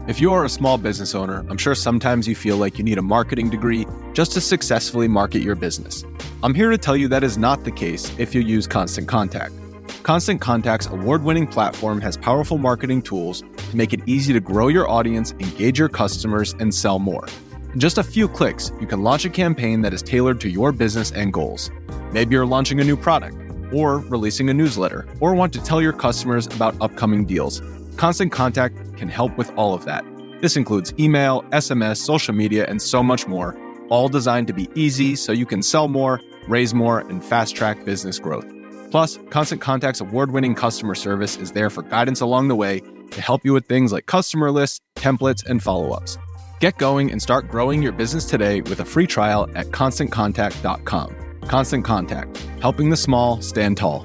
If you are a small business owner, I'm sure sometimes you feel like you need a marketing degree just to successfully market your business. I'm here to tell you that is not the case if you use Constant Contact. Constant Contact's award-winning platform has powerful marketing tools to make it easy to grow your audience, engage your customers, and sell more. In just a few clicks, you can launch a campaign that is tailored to your business and goals. Maybe you're launching a new product, or releasing a newsletter, or want to tell your customers about upcoming deals. Constant Contact can help with all of that. This includes email, SMS, social media, and so much more, all designed to be easy so you can sell more, raise more, and fast-track business growth. Plus, Constant Contact's award-winning customer service is there for guidance along the way to help you with things like customer lists, templates, and follow-ups. Get going and start growing your business today with a free trial at ConstantContact.com. Constant Contact, helping the small stand tall.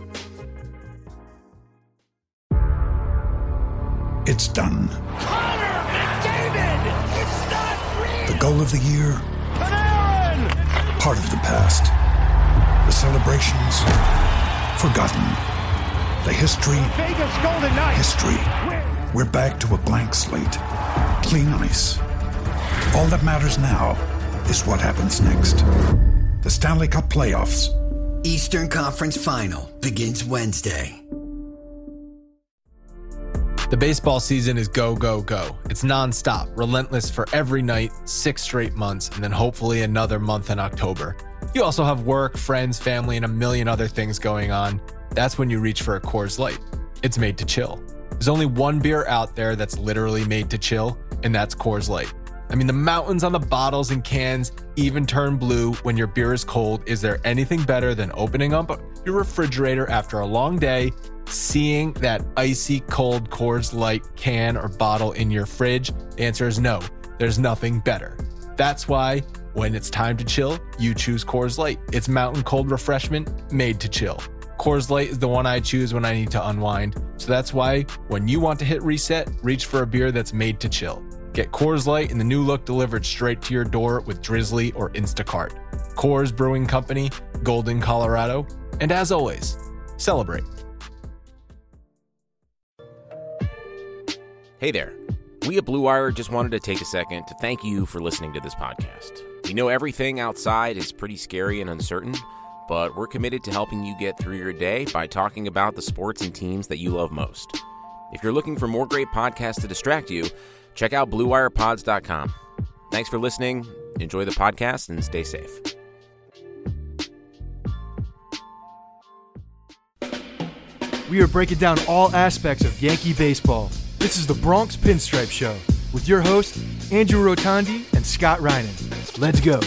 It's done. Connor McDavid! It's not real! The goal of the year, Panarin! part of the past. The celebrations, forgotten. The history, Vegas Golden Knights! history. We're back to a blank slate. Clean ice. All that matters now is what happens next. The Stanley Cup Playoffs. Eastern Conference Final begins Wednesday. The baseball season is go, go, go. It's nonstop, relentless for every night, 6 straight months, and then hopefully another month in October. You also have work, friends, family, and a million other things going on. That's when you reach for a Coors Light. It's made to chill. There's only one beer out there that's literally made to chill, and that's Coors Light. I mean, the mountains on the bottles and cans even turn blue when your beer is cold. Is there anything better than opening up your refrigerator after a long day, seeing that icy cold Coors Light can or bottle in your fridge? The answer is no. There's nothing better. That's why when it's time to chill, you choose Coors Light. It's mountain cold refreshment made to chill. Coors Light is the one I choose when I need to unwind. So that's why when you want to hit reset, reach for a beer that's made to chill. Get Coors Light in the new look delivered straight to your door with Drizzly or Instacart. Coors Brewing Company, Golden, Colorado. And as always, celebrate. Hey there. We at Blue Wire just wanted to take a second to thank you for listening to this podcast. We know everything outside is pretty scary and uncertain, but we're committed to helping you get through your day by talking about the sports and teams that you love most. If you're looking for more great podcasts to distract you, check out BlueWirePods.com. Thanks for listening. Enjoy the podcast and stay safe. We are breaking down all aspects of Yankee baseball. This is the Bronx Pinstripe Show with your hosts, Andrew Rotondi and Scott Reinen. Let's go.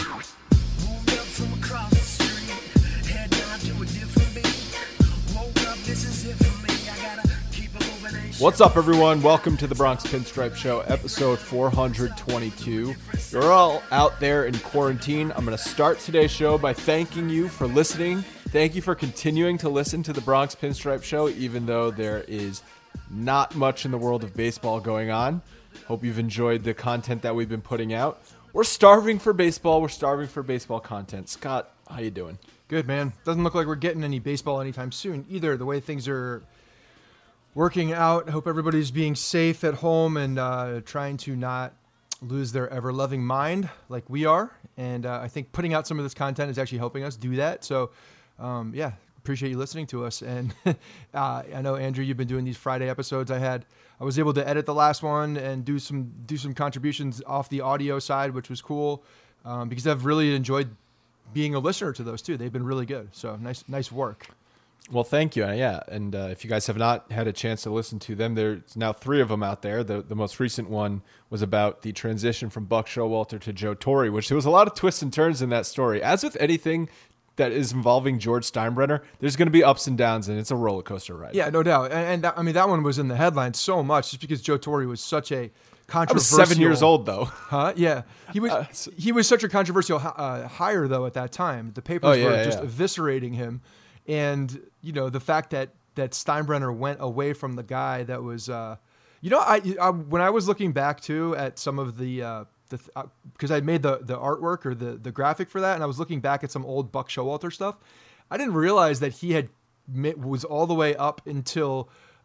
What's up, everyone? Welcome to the Bronx Pinstripe Show, episode 422. You're all out there in quarantine. I'm going to start today's show by thanking you for listening. Thank you for continuing to listen to the Bronx Pinstripe Show, even though there is not much in the world of baseball going on. Hope you've enjoyed the content that we've been putting out. We're starving for baseball. We're starving for baseball content. Scott, how you doing? Good, man. Doesn't look like we're getting any baseball anytime soon either, the way things are working out. Hope everybody's being safe at home and trying to not lose their ever-loving mind like we are. And I think putting out some of this content is actually helping us do that. So, appreciate you listening to us. And I know, Andrew, you've been doing these Friday episodes. I was able to edit the last one and do some contributions off the audio side, which was cool because I've really enjoyed being a listener to those too. They've been really good. So nice work. Well, thank you. Yeah, and if you guys have not had a chance to listen to them, there's now 3 of them out there. The most recent one was about the transition from Buck Showalter to Joe Torre, which there was a lot of twists and turns in that story. As with anything that is involving George Steinbrenner, there's going to be ups and downs, and it's a roller coaster ride. Yeah, no doubt. And that one was in the headlines so much just because Joe Torre was such a controversial. I was 7 years old, though. Huh? Yeah. He was such a controversial hire, though, at that time. The papers were just eviscerating him. And, the fact that Steinbrenner went away from the guy that was, when I was looking back, too, at some of the because I made the artwork or the graphic for that, and I was looking back at some old Buck Showalter stuff, I didn't realize that he was all the way up until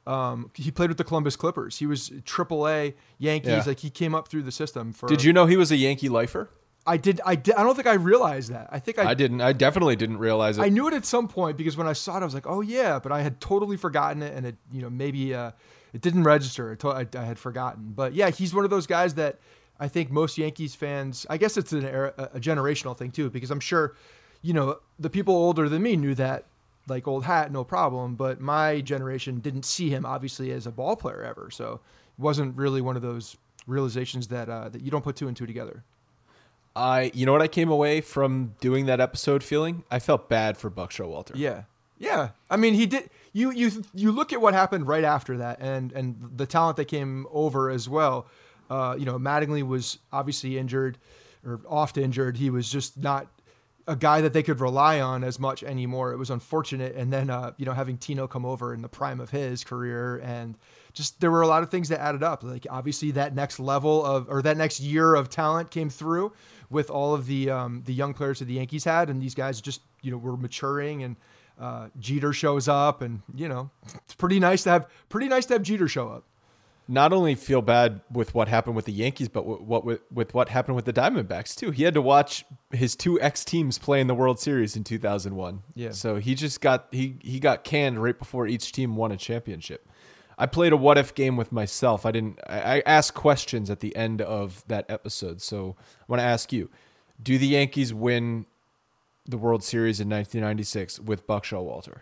He played with the Columbus Clippers. He was AAA Yankees. Yeah. Like he came up through the system. Did you know he was a Yankee lifer? I did. I don't think I realized that. I think I didn't. I definitely didn't realize it. I knew it at some point because when I saw it, I was like, "Oh yeah," but I had totally forgotten it, and it, maybe it didn't register. I had forgotten. But yeah, he's one of those guys that I think most Yankees fans. I guess it's a generational thing too, because I'm sure, the people older than me knew that, like old hat, no problem. But my generation didn't see him obviously as a ball player ever, so it wasn't really one of those realizations that you don't put two and two together. You know what I came away from doing that episode feeling? I felt bad for Buck Showalter. Yeah. I mean, he did. You look at what happened right after that, and the talent that came over as well. Mattingly was obviously injured, or oft injured. He was just not a guy that they could rely on as much anymore. It was unfortunate. And then having Tino come over in the prime of his career, and just there were a lot of things that added up. Like obviously that next level or that next year of talent came through with all of the young players that the Yankees had, and these guys just were maturing, and Jeter shows up, and it's pretty nice to have Jeter show up. Not only feel bad with what happened with the Yankees, but with what happened with the Diamondbacks too. He had to watch his two ex-teams play in the World Series in 2001. Yeah. So he just got got canned right before each team won a championship. I played a what if game with myself. I asked questions at the end of that episode. So I want to ask you, do the Yankees win the World Series in 1996 with Buck Showalter?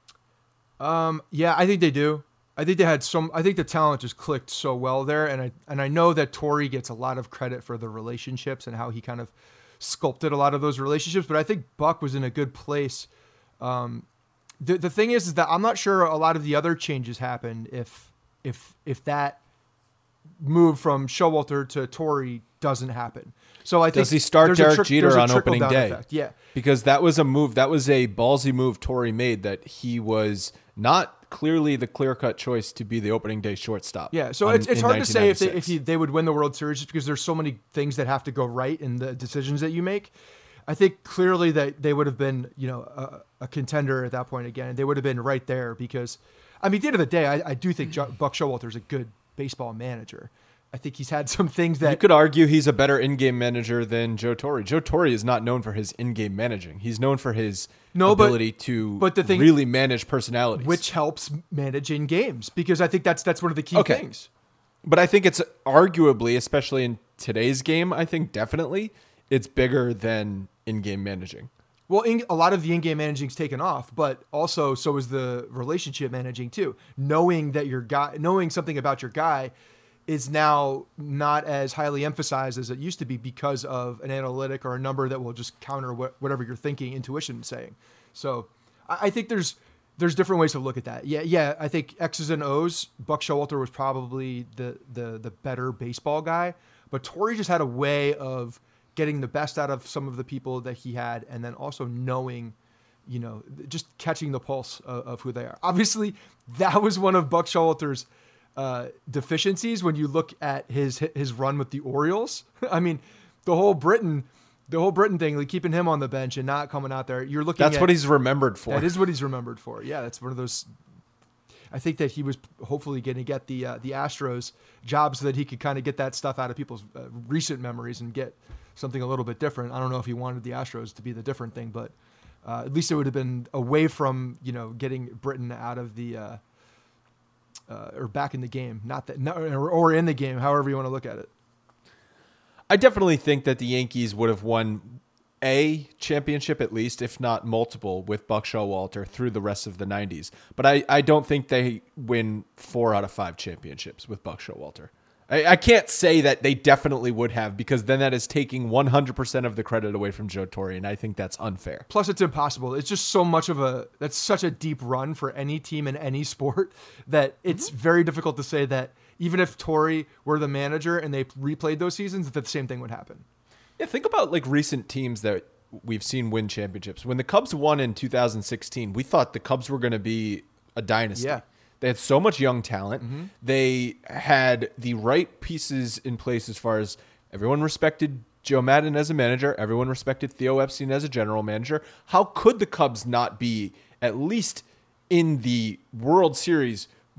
Yeah, I think they do. I think they had I think the talent just clicked so well there. And I know that Torrey gets a lot of credit for the relationships and how he kind of sculpted a lot of those relationships, but I think Buck was in a good place. The thing is that I'm not sure a lot of the other changes happened if that move from Showalter to Torrey doesn't happen. So I think does he start Derek Jeter on opening day? Effect. Yeah, because that was a move. That was a ballsy move Torrey made. That he was not clearly the clear-cut choice to be the opening day shortstop. Yeah, so it's hard to say if they would win the World Series just because there's so many things that have to go right in the decisions that you make. I think clearly that they would have been, a contender at that point again. They would have been right there because, at the end of the day, I do think Buck Showalter is a good baseball manager. I think he's had some things that... You could argue he's a better in-game manager than Joe Torre. Joe Torre is not known for his in-game managing. He's known for his ability to really manage personalities. Which helps manage in games, because I think that's one of the key things. But I think it's arguably, especially in today's game, I think definitely it's bigger than in-game managing. Well, a lot of the in-game managing is taken off, but also so is the relationship managing too. Knowing something about your guy is now not as highly emphasized as it used to be because of an analytic or a number that will just counter whatever you're thinking, intuition saying. So I think there's different ways to look at that. Yeah. I think X's and O's, Buck Showalter was probably the better baseball guy, but Torrey just had a way of getting the best out of some of the people that he had, and then also knowing, just catching the pulse of who they are. Obviously, that was one of Buck Showalter's deficiencies when you look at his run with the Orioles. The whole Britain thing, like keeping him on the bench and not coming out there. You're looking. That's what he's remembered for. That is what he's remembered for. Yeah, that's one of those. I think that he was hopefully going to get the Astros job so that he could kind of get that stuff out of people's recent memories and get something a little bit different. I don't know if he wanted the Astros to be the different thing, but at least it would have been away from getting Britain out of the or back in the game, or in the game, however you want to look at it. I definitely think that the Yankees would have won a championship at least, if not multiple, with Buck Showalter through the rest of the 90s. But I don't think they win 4 out of 5 championships with Buck Showalter. I can't say that they definitely would have, because then that is taking 100% of the credit away from Joe Torre, and I think that's unfair. Plus, it's impossible. It's just that's such a deep run for any team in any sport that it's very difficult to say that even if Torre were the manager and they replayed those seasons, that the same thing would happen. Yeah, think about like recent teams that we've seen win championships. When the Cubs won in 2016, we thought the Cubs were going to be a dynasty. Yeah. They had so much young talent. Mm-hmm. They had the right pieces in place as far as everyone respected Joe Maddon as a manager. Everyone respected Theo Epstein as a general manager. How could the Cubs not be at least in the World Series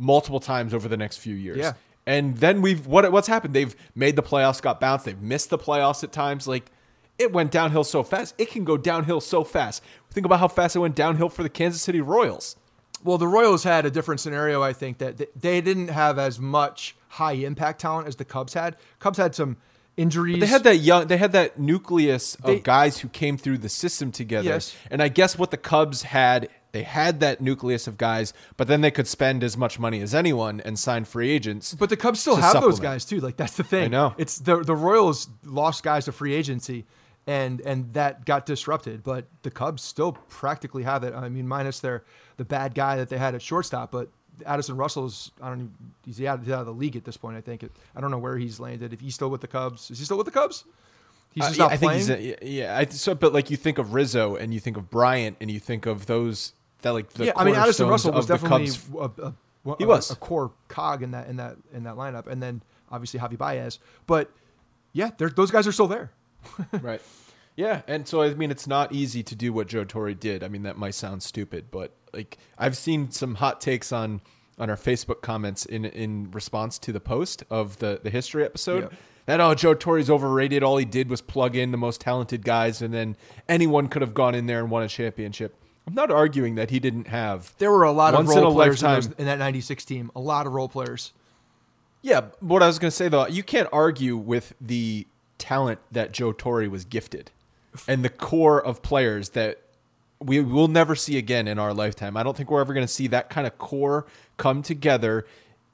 multiple times over the next few years. Yeah. And then what's happened? They've made the playoffs, got bounced. They've missed the playoffs at times. Like, it went downhill so fast. It can go downhill so fast. Think about how fast it went downhill for the Kansas City Royals. Well, the Royals had a different scenario, I think, that they didn't have as much high impact talent as the Cubs had. Cubs had some injuries. But they had that nucleus of guys who came through the system together. Yes. And I guess what the Cubs had, they had that nucleus of guys, but then they could spend as much money as anyone and sign free agents. But the Cubs still have those guys too. Like, that's the thing. I know. It's the Royals lost guys to free agency, and that got disrupted. But the Cubs still practically have it. I mean, minus the bad guy that they had at shortstop, but Addison Russell's, he's out of the league at this point, I think. I don't know where he's landed. If he's still with the Cubs. Is he still with the Cubs? He's just not playing? I think but like, you think of Rizzo and you think of Bryant and you think of those that like the I mean, Addison Russell was of the definitely Cubs. a core cog in that lineup, and then obviously Javi Baez. But yeah, those guys are still there. Right. Yeah, and so I mean, it's not easy to do what Joe Torre did. I mean, that might sound stupid, but like, I've seen some hot takes on our Facebook comments in response to the post of the history episode. Yeah. That Joe Torre's overrated. All he did was plug in the most talented guys, and then anyone could have gone in there and won a championship. I'm not arguing that he didn't have. There were a lot of role players in that 96 team. A lot of role players. Yeah, what I was going to say though, you can't argue with the talent that Joe Torre was gifted, and the core of players that we will never see again in our lifetime. I don't think we're ever going to see that kind of core come together.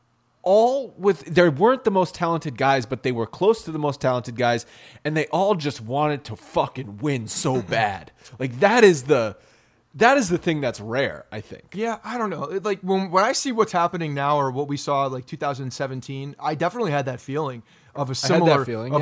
They weren't the most talented guys, but they were close to the most talented guys, and they all just wanted to fucking win so bad. Like, that is the thing that's rare, I think. Yeah, I don't know. Like, when I see what's happening now, or what we saw like 2017, I definitely had that feeling of a similar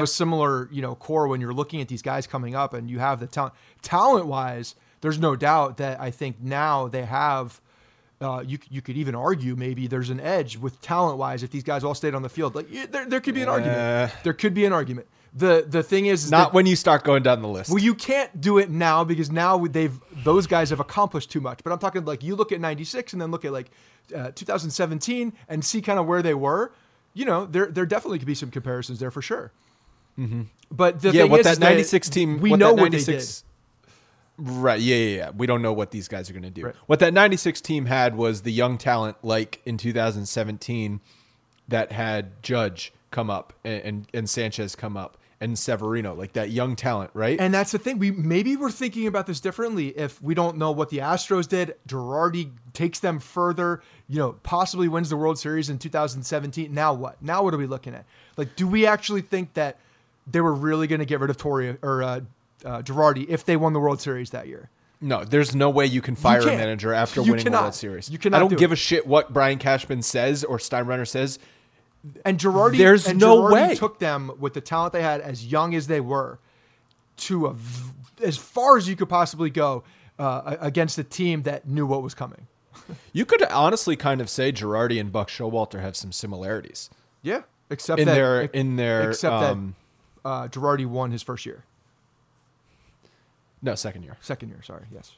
core when you're looking at these guys coming up, and you have the talent wise. There's no doubt that I think now they have. You could even argue maybe there's an edge with talent wise if these guys all stayed on the field. Like, there could be an argument. There could be an argument. The thing is not when you start going down the list. Well, you can't do it now because now those guys have accomplished too much. But I'm talking like, you look at 96 and then look at like 2017 and see kind of where they were. You know, there definitely could be some comparisons there for sure. Mm-hmm. But the thing is that 96 team, we know what they did. Right, yeah. We don't know what these guys are going to do. Right. What that 96 team had was the young talent, like in 2017, that had Judge come up and Sanchez come up and Severino, like that young talent, right? And that's the thing. Maybe we're thinking about this differently if we don't know what the Astros did. Girardi takes them further, possibly wins the World Series in 2017. Now what? Now what are we looking at? Like, do we actually think that they were really going to get rid of Torre or Girardi if they won the World Series that year? No, there's no way you can fire a manager after winning the World Series. You cannot. I don't give a shit what Brian Cashman says or Steinbrenner says. And Girardi, Girardi took them with the talent they had, as young as they were, to as far as you could possibly go against a team that knew what was coming. You could honestly kind of say Girardi and Buck Showalter have some similarities. Yeah, except that Girardi won his first year. No, second year. Second year, sorry. Yes.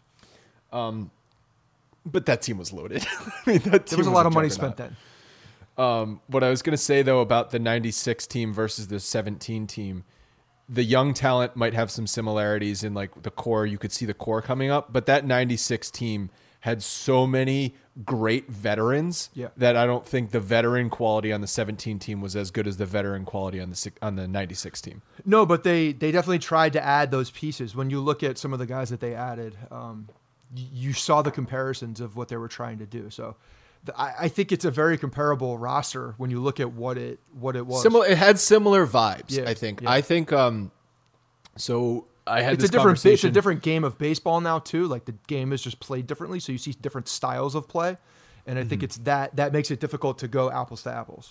But that team was loaded. I mean, there was a lot of money spent then. What I was going to say, though, about the 96 team versus the 17 team, the young talent might have some similarities in like the core. You could see the core coming up, but that 96 team had so many great veterans that I don't think the veteran quality on the 17 team was as good as the veteran quality on the 96 team. No, but they definitely tried to add those pieces. When you look at some of the guys that they added, you saw the comparisons of what they were trying to do. So I think it's a very comparable roster when you look at what it was. It had similar vibes, Yeah, I think. yeah. I think so. It's a different game of baseball now too. Like, the game is just played differently, so you see different styles of play, and I think it's that makes it difficult to go apples to apples.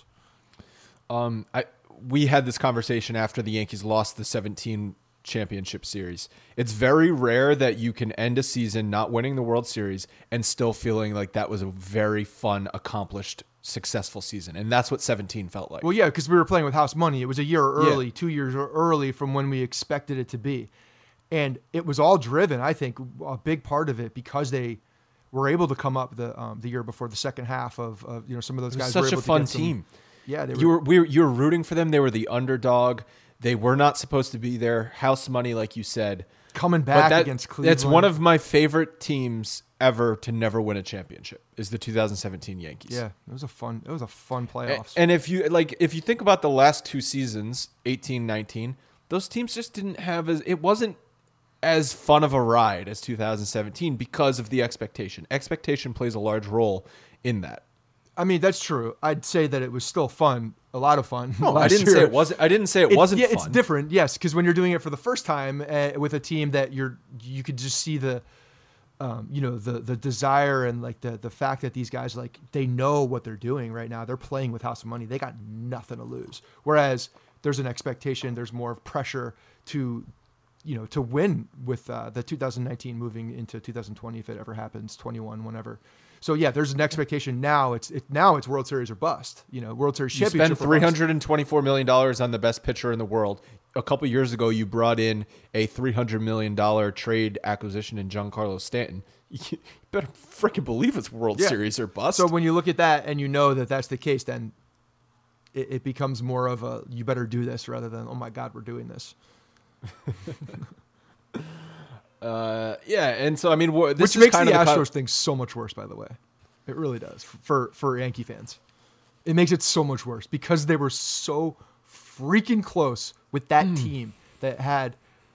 We had this conversation after the Yankees lost the 17 championship series. It's very rare that you can end a season not winning the World Series and still feeling like that was a very fun, accomplished, successful season. And that's what 17 felt like. Well, yeah, because we were playing with house money. It was a year early, 2 years early from when we expected it to be. And it was all driven, I think, a big part of it, because they were able to come up the year before the second half of some of those guys. Such were a able to fun get some- team. Yeah, they You were rooting for them. They were the underdog. They were not supposed to be there. House money, like you said. coming back But against Cleveland. that's one of my favorite teams ever to never win a championship. Is the 2017 Yankees. Yeah, it was a fun playoffs. And if you think about the last two seasons, 18, 19, those teams just didn't have it wasn't as fun of a ride as 2017 because of the expectation. Expectation plays a large role in that. I mean, that's true. I'd say that it was still fun, a lot of fun. No, I last didn't year. say it wasn't. I didn't say it wasn't. Yeah, fun. it's different. Yes, because when you're doing it for the first time with a team that you could just see the desire and like the fact that these guys, like, they know what they're doing right now. They're playing with house money. They got nothing to lose. Whereas there's an expectation. There's more pressure to win with the 2019 moving into 2020 if it ever happens, 21, whenever. So yeah, there's an expectation now. It's World Series or bust. World Series You championship. spend $324 million on the best pitcher in the world. A couple years ago, you brought in a $300 million trade acquisition in Giancarlo Stanton. You better freaking believe it's World Series or bust. So when you look at that and you know that that's the case, then it becomes more of a you better do this rather than, oh my God, we're doing this. And so I mean, this which is makes kind the of Astros thing so much worse. By the way, it really does for Yankee fans. It makes it so much worse because they were so freaking close with that team that had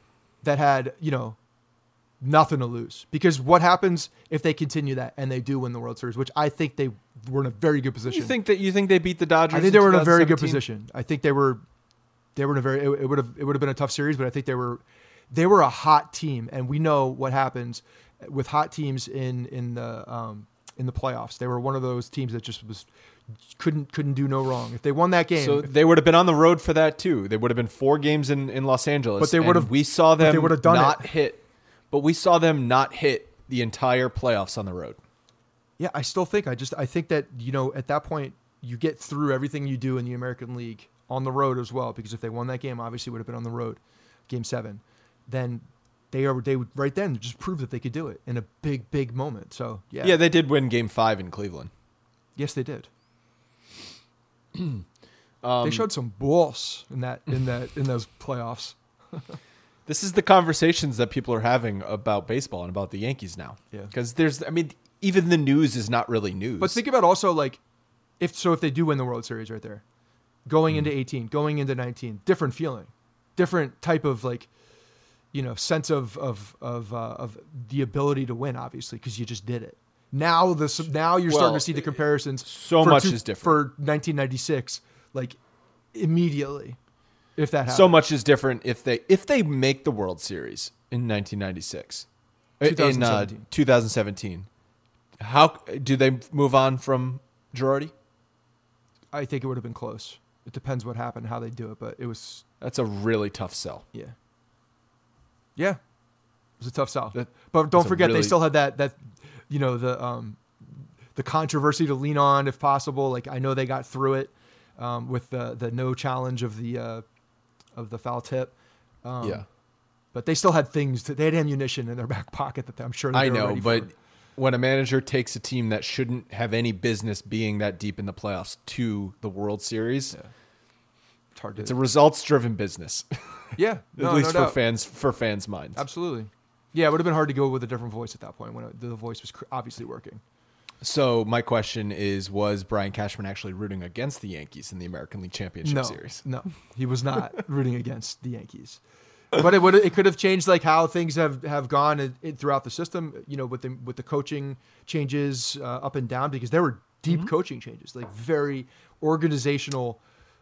nothing to lose. Because what happens if they continue that and they do win the World Series, which I think they were in a very good position. You think they beat the Dodgers? I think they were in a very good 2017? position. I think they were in a very. It would have been a tough series, but I think they were a hot team, and we know what happens with hot teams in the playoffs. They were one of those teams that just couldn't do no wrong. If they won that game, So they would have been on the road for that too. They would have been 4 games in Los Angeles. But they would have. We saw them they would have done not it. hit. But we saw them not hit the entire playoffs on the road. Yeah, I still think I think that at that point you get through everything you do in the American League on the road as well, because if they won that game, obviously would have been on the road, Game 7. Then they would right then just prove that they could do it in a big moment. So Yeah, they did win Game 5 in Cleveland. Yes, they did. They showed some balls in those playoffs. This is the conversations that people are having about baseball and about the Yankees now. Yeah. Because even the news is not really news. But think about also like if they do win the World Series right there, going into 18, going into 19, different feeling, different type of sense of the ability to win, obviously, because you just did it. Now you're starting to see the comparisons. So much is different for 1996, like immediately. If that happens. So much is different if they make the World Series in 1996, 2017. in 2017. How do they move on from Girardi? I think it would have been close. It depends what happened, how they do it, but it was. That's a really tough sell. Yeah. Yeah. It was a tough sell. But don't that's forget, really- they still had that the controversy to lean on if possible. Like, I know they got through it with the no challenge of the foul tip. Yeah. But they still had they had ammunition in their back pocket that I'm sure that I they were know, ready but for. when a manager takes a team that shouldn't have any business being that deep in the playoffs to the World Series, It's hard to. it's a results-driven business. Yeah. At least for fans' minds. Absolutely. Yeah, it would have been hard to go with a different voice at that point when the voice was obviously working. So my question is, was Brian Cashman actually rooting against the Yankees in the American League Championship Series? No, he was not rooting against the Yankees. But it could have changed like how things have gone throughout the system, with the coaching changes up and down, because there were deep coaching changes, like very organizational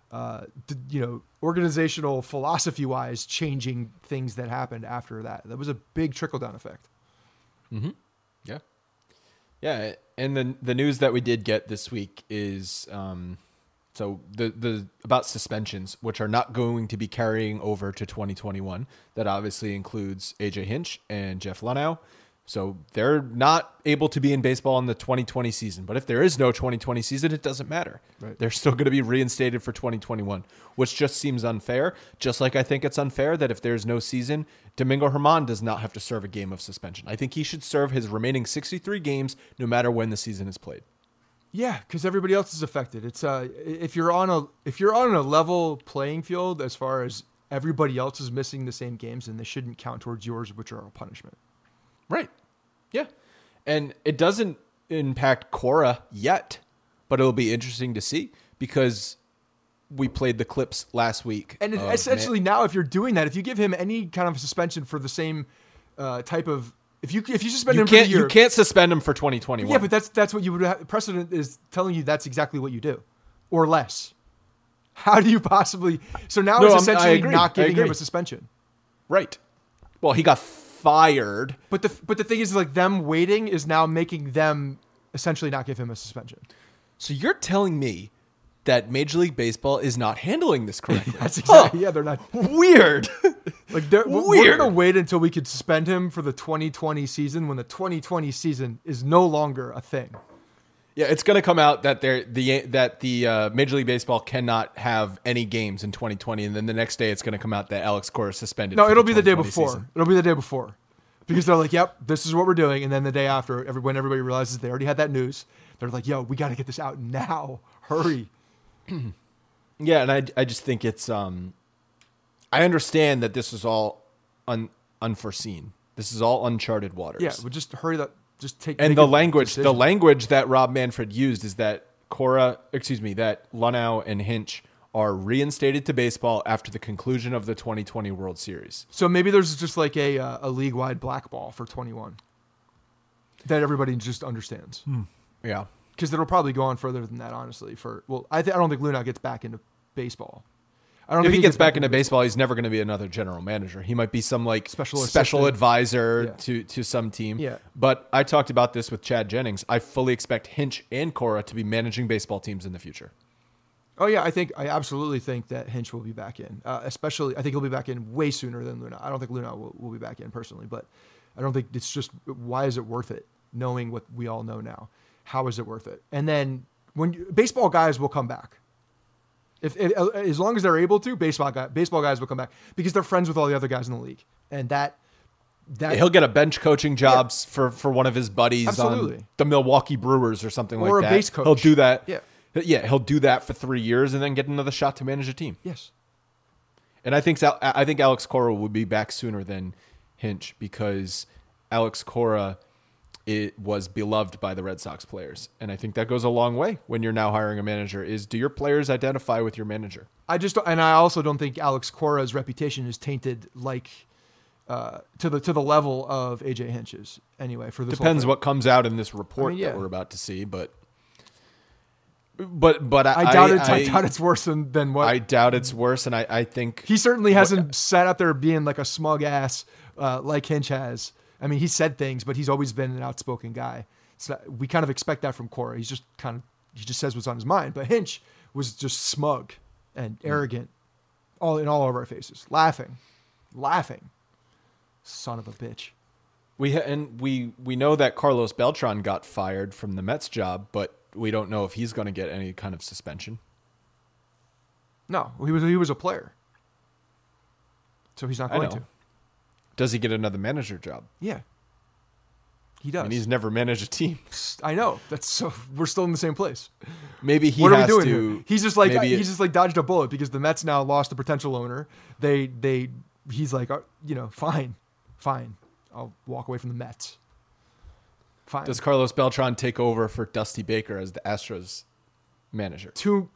philosophy-wise changing things that happened after that. That was a big trickle-down effect. Mm-hmm. Yeah. Yeah, and the news that we did get this week is so the about suspensions, which are not going to be carrying over to 2021. That obviously includes AJ Hinch and Jeff Luhnow. So they're not able to be in baseball in the 2020 season. But if there is no 2020 season, it doesn't matter. Right. They're still going to be reinstated for 2021, which just seems unfair. Just like I think it's unfair that if there's no season, Domingo Germán does not have to serve a game of suspension. I think he should serve his remaining 63 games no matter when the season is played. Yeah, because everybody else is affected. It's if you're on a level playing field as far as everybody else is missing the same games, then they shouldn't count towards yours, which are a punishment. Right. Yeah. And it doesn't impact Cora yet, but it'll be interesting to see because we played the clips last week. And essentially now, if you're doing that, if you give him any kind of suspension for the same type of, if you suspend him for the year, you can't suspend him for 2021. Yeah, but that's what you would have. Precedent is telling you that's exactly what you do, or less. How do you possibly? So now it's essentially not giving him a suspension. Right. Well, he got fired. But the thing is, like, them waiting is now making them essentially not give him a suspension. So you're telling me that Major League Baseball is not handling this correctly? That's exactly. Yeah, they're not. Weird. Like we're gonna wait until we could suspend him for the 2020 season when the 2020 season is no longer a thing. Yeah, it's going to come out that the Major League Baseball cannot have any games in 2020, and then the next day it's going to come out that Alex Cora is suspended. No, it'll be the day before. Season. It'll be the day before, because they're like, "Yep, this is what we're doing," and then the day after, when everybody realizes they already had that news, they're like, "Yo, we got to get this out now! Hurry!" Yeah, and I just think it's I understand that this is all unforeseen. This is all uncharted waters. Yeah, we'll just hurry that. And the language that Rob Manfred used is that that Luhnow and Hinch are reinstated to baseball after the conclusion of the 2020 World Series. So maybe there's just like a league-wide blackball for 21 that everybody just understands. Yeah, because it'll probably go on further than that, honestly. I don't think Luhnow gets back into baseball. If he gets back into baseball, he's never going to be another general manager. He might be some like special advisor to some team. Yeah. But I talked about this with Chad Jennings. I fully expect Hinch and Cora to be managing baseball teams in the future. Oh yeah, I absolutely think that Hinch will be back in. Especially, I think he'll be back in way sooner than Luhnow. I don't think Luhnow will be back in personally, but I don't think it's just, why is it worth it? Knowing what we all know now, how is it worth it? And then baseball guys will come back. If as long as they're able to, baseball guys will come back because they're friends with all the other guys in the league, and that he'll get a bench coaching jobs for one of his buddies on the Milwaukee Brewers or something like that. Or a base coach. He'll do that. Yeah, he'll do that for 3 years and then get another shot to manage a team. Yes, and I think Alex Cora will be back sooner than Hinch because Alex Cora was beloved by the Red Sox players. And I think that goes a long way when you're now hiring a manager is, do your players identify with your manager? I also don't think Alex Cora's reputation is tainted like to the level of AJ Hinch's anyway. For this depends what comes out in this report that we're about to see, but I doubt it's worse than what I doubt it's worse, and I think he certainly hasn't sat out there being like a smug ass like Hinch has. I mean, he said things, but he's always been an outspoken guy. So we kind of expect that from Cora. He just says what's on his mind. But Hinch was just smug and arrogant, all over our faces, laughing, son of a bitch. We know that Carlos Beltran got fired from the Mets job, but we don't know if he's going to get any kind of suspension. No, he was a player, so he's not going to. Does he get another manager job? Yeah, he does. And he's never managed a team. I know. We're still in the same place. Maybe he what has are we doing to. Here? He's just like dodged a bullet because the Mets now lost a potential owner. He's like, fine, I'll walk away from the Mets. Fine. Does Carlos Beltran take over for Dusty Baker as the Astros manager?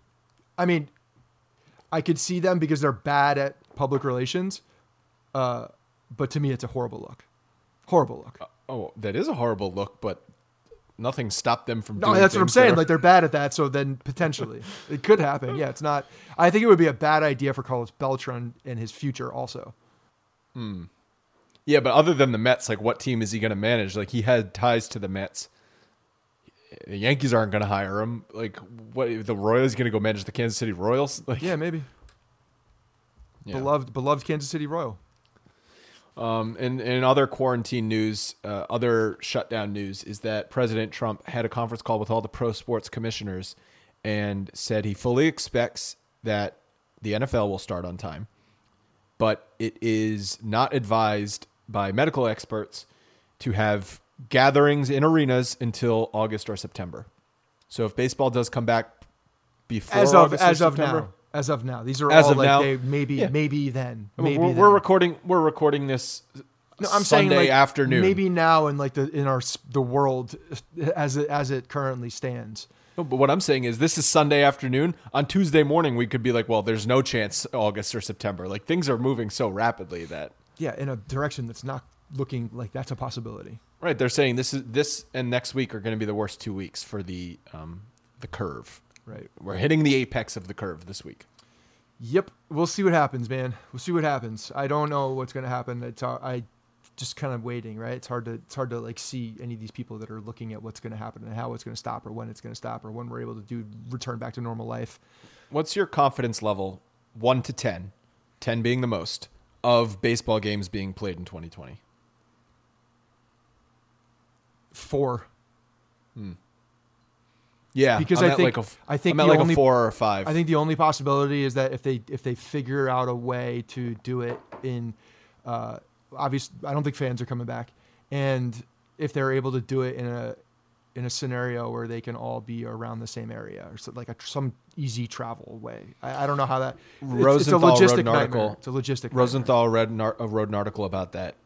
I could see them because they're bad at public relations. But to me, it's a horrible look. Horrible look. That is a horrible look, but nothing stopped them from doing No, that's what I'm saying. Like, they're bad at that, so then potentially it could happen. Yeah, it's not. I think it would be a bad idea for Carlos Beltran in his future also. Yeah, but other than the Mets, like, what team is he going to manage? Like, he had ties to the Mets. The Yankees aren't going to hire him. Like, what? The Royals going to go manage the Kansas City Royals? Like, yeah, maybe. Yeah. Beloved Kansas City Royal. And in other quarantine news, other shutdown news is that President Trump had a conference call with all the pro sports commissioners and said he fully expects that the NFL will start on time, but it is not advised by medical experts to have gatherings in arenas until August or September. So if baseball does come back before August or September, as of now, these are as all of like now, maybe then. We're recording this. No, I'm Sunday saying like afternoon. Maybe now in like the world as it currently stands. No, but what I'm saying is this is Sunday afternoon. On Tuesday morning, we could be like, well, there's no chance August or September. Like things are moving so rapidly that in a direction that's not looking like that's a possibility. Right. They're saying this and next week are going to be the worst 2 weeks for the curve. Right. We're hitting the apex of the curve this week. Yep. We'll see what happens, man. We'll see what happens. I don't know what's going to happen. I just kind of waiting, right? It's hard to like see any of these people that are looking at what's going to happen and how it's going to stop or when it's going to stop or when we're able to return back to normal life. What's your confidence level, 1 to 10, 10 being the most, of baseball games being played in 2020? 4. Yeah, because I'm I think I'm at like a 4 or a 5. I think the only possibility is that if they figure out a way to do it in, obviously, I don't think fans are coming back, and if they're able to do it in a scenario where they can all be around the same area or so, like some easy travel way. I don't know how that. It's a logistic nightmare. It's a logistic. Rosenthal wrote an article about that.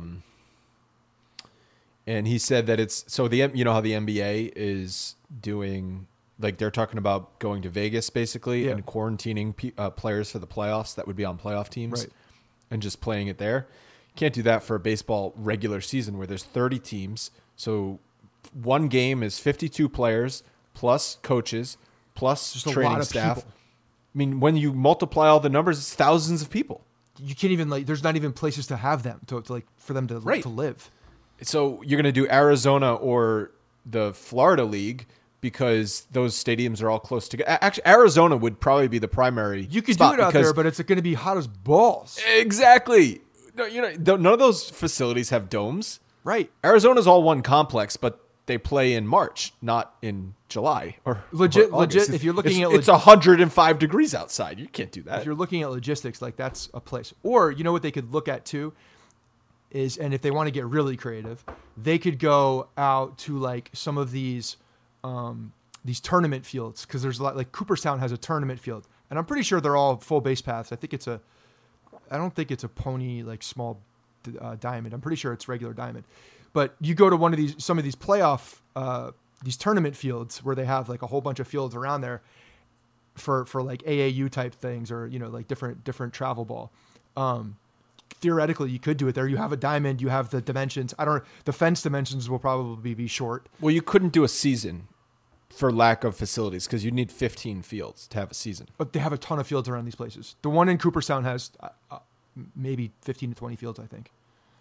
And he said that it's so you know how the NBA is doing, like they're talking about going to Vegas basically and quarantining players for the playoffs that would be on playoff teams and just playing it there. Can't do that for a baseball regular season where there's 30 teams. So one game is 52 players plus coaches plus just training staff. People. I mean, when you multiply all the numbers, it's thousands of people. You can't even there's not even places to have them to for them to live. So you're going to do Arizona or the Florida League because those stadiums are all close together. Actually, Arizona would probably be the primary. You could do it out there, but it's going to be hot as balls. Exactly. No, none of those facilities have domes. Right. Arizona's all one complex, but they play in March, not in July or legit. August. If you're looking at it's 105 degrees outside. You can't do that. If you're looking at logistics, like that's a place. Or you know what they could look at too is, and if they want to get really creative, they could go out to like some of these tournament fields because there's a lot. Like Cooperstown has a tournament field, and I'm pretty sure they're all full base paths. I don't think it's a pony like small diamond. I'm pretty sure it's regular diamond. But you go to some of these playoff these tournament fields where they have like a whole bunch of fields around there for like AAU type things or like different travel ball. Theoretically, you could do it there. You have a diamond. You have the dimensions. The fence dimensions will probably be short. Well, you couldn't do a season for lack of facilities because you need 15 fields to have a season. But they have a ton of fields around these places. The one in Cooperstown has maybe 15 to 20 fields, I think.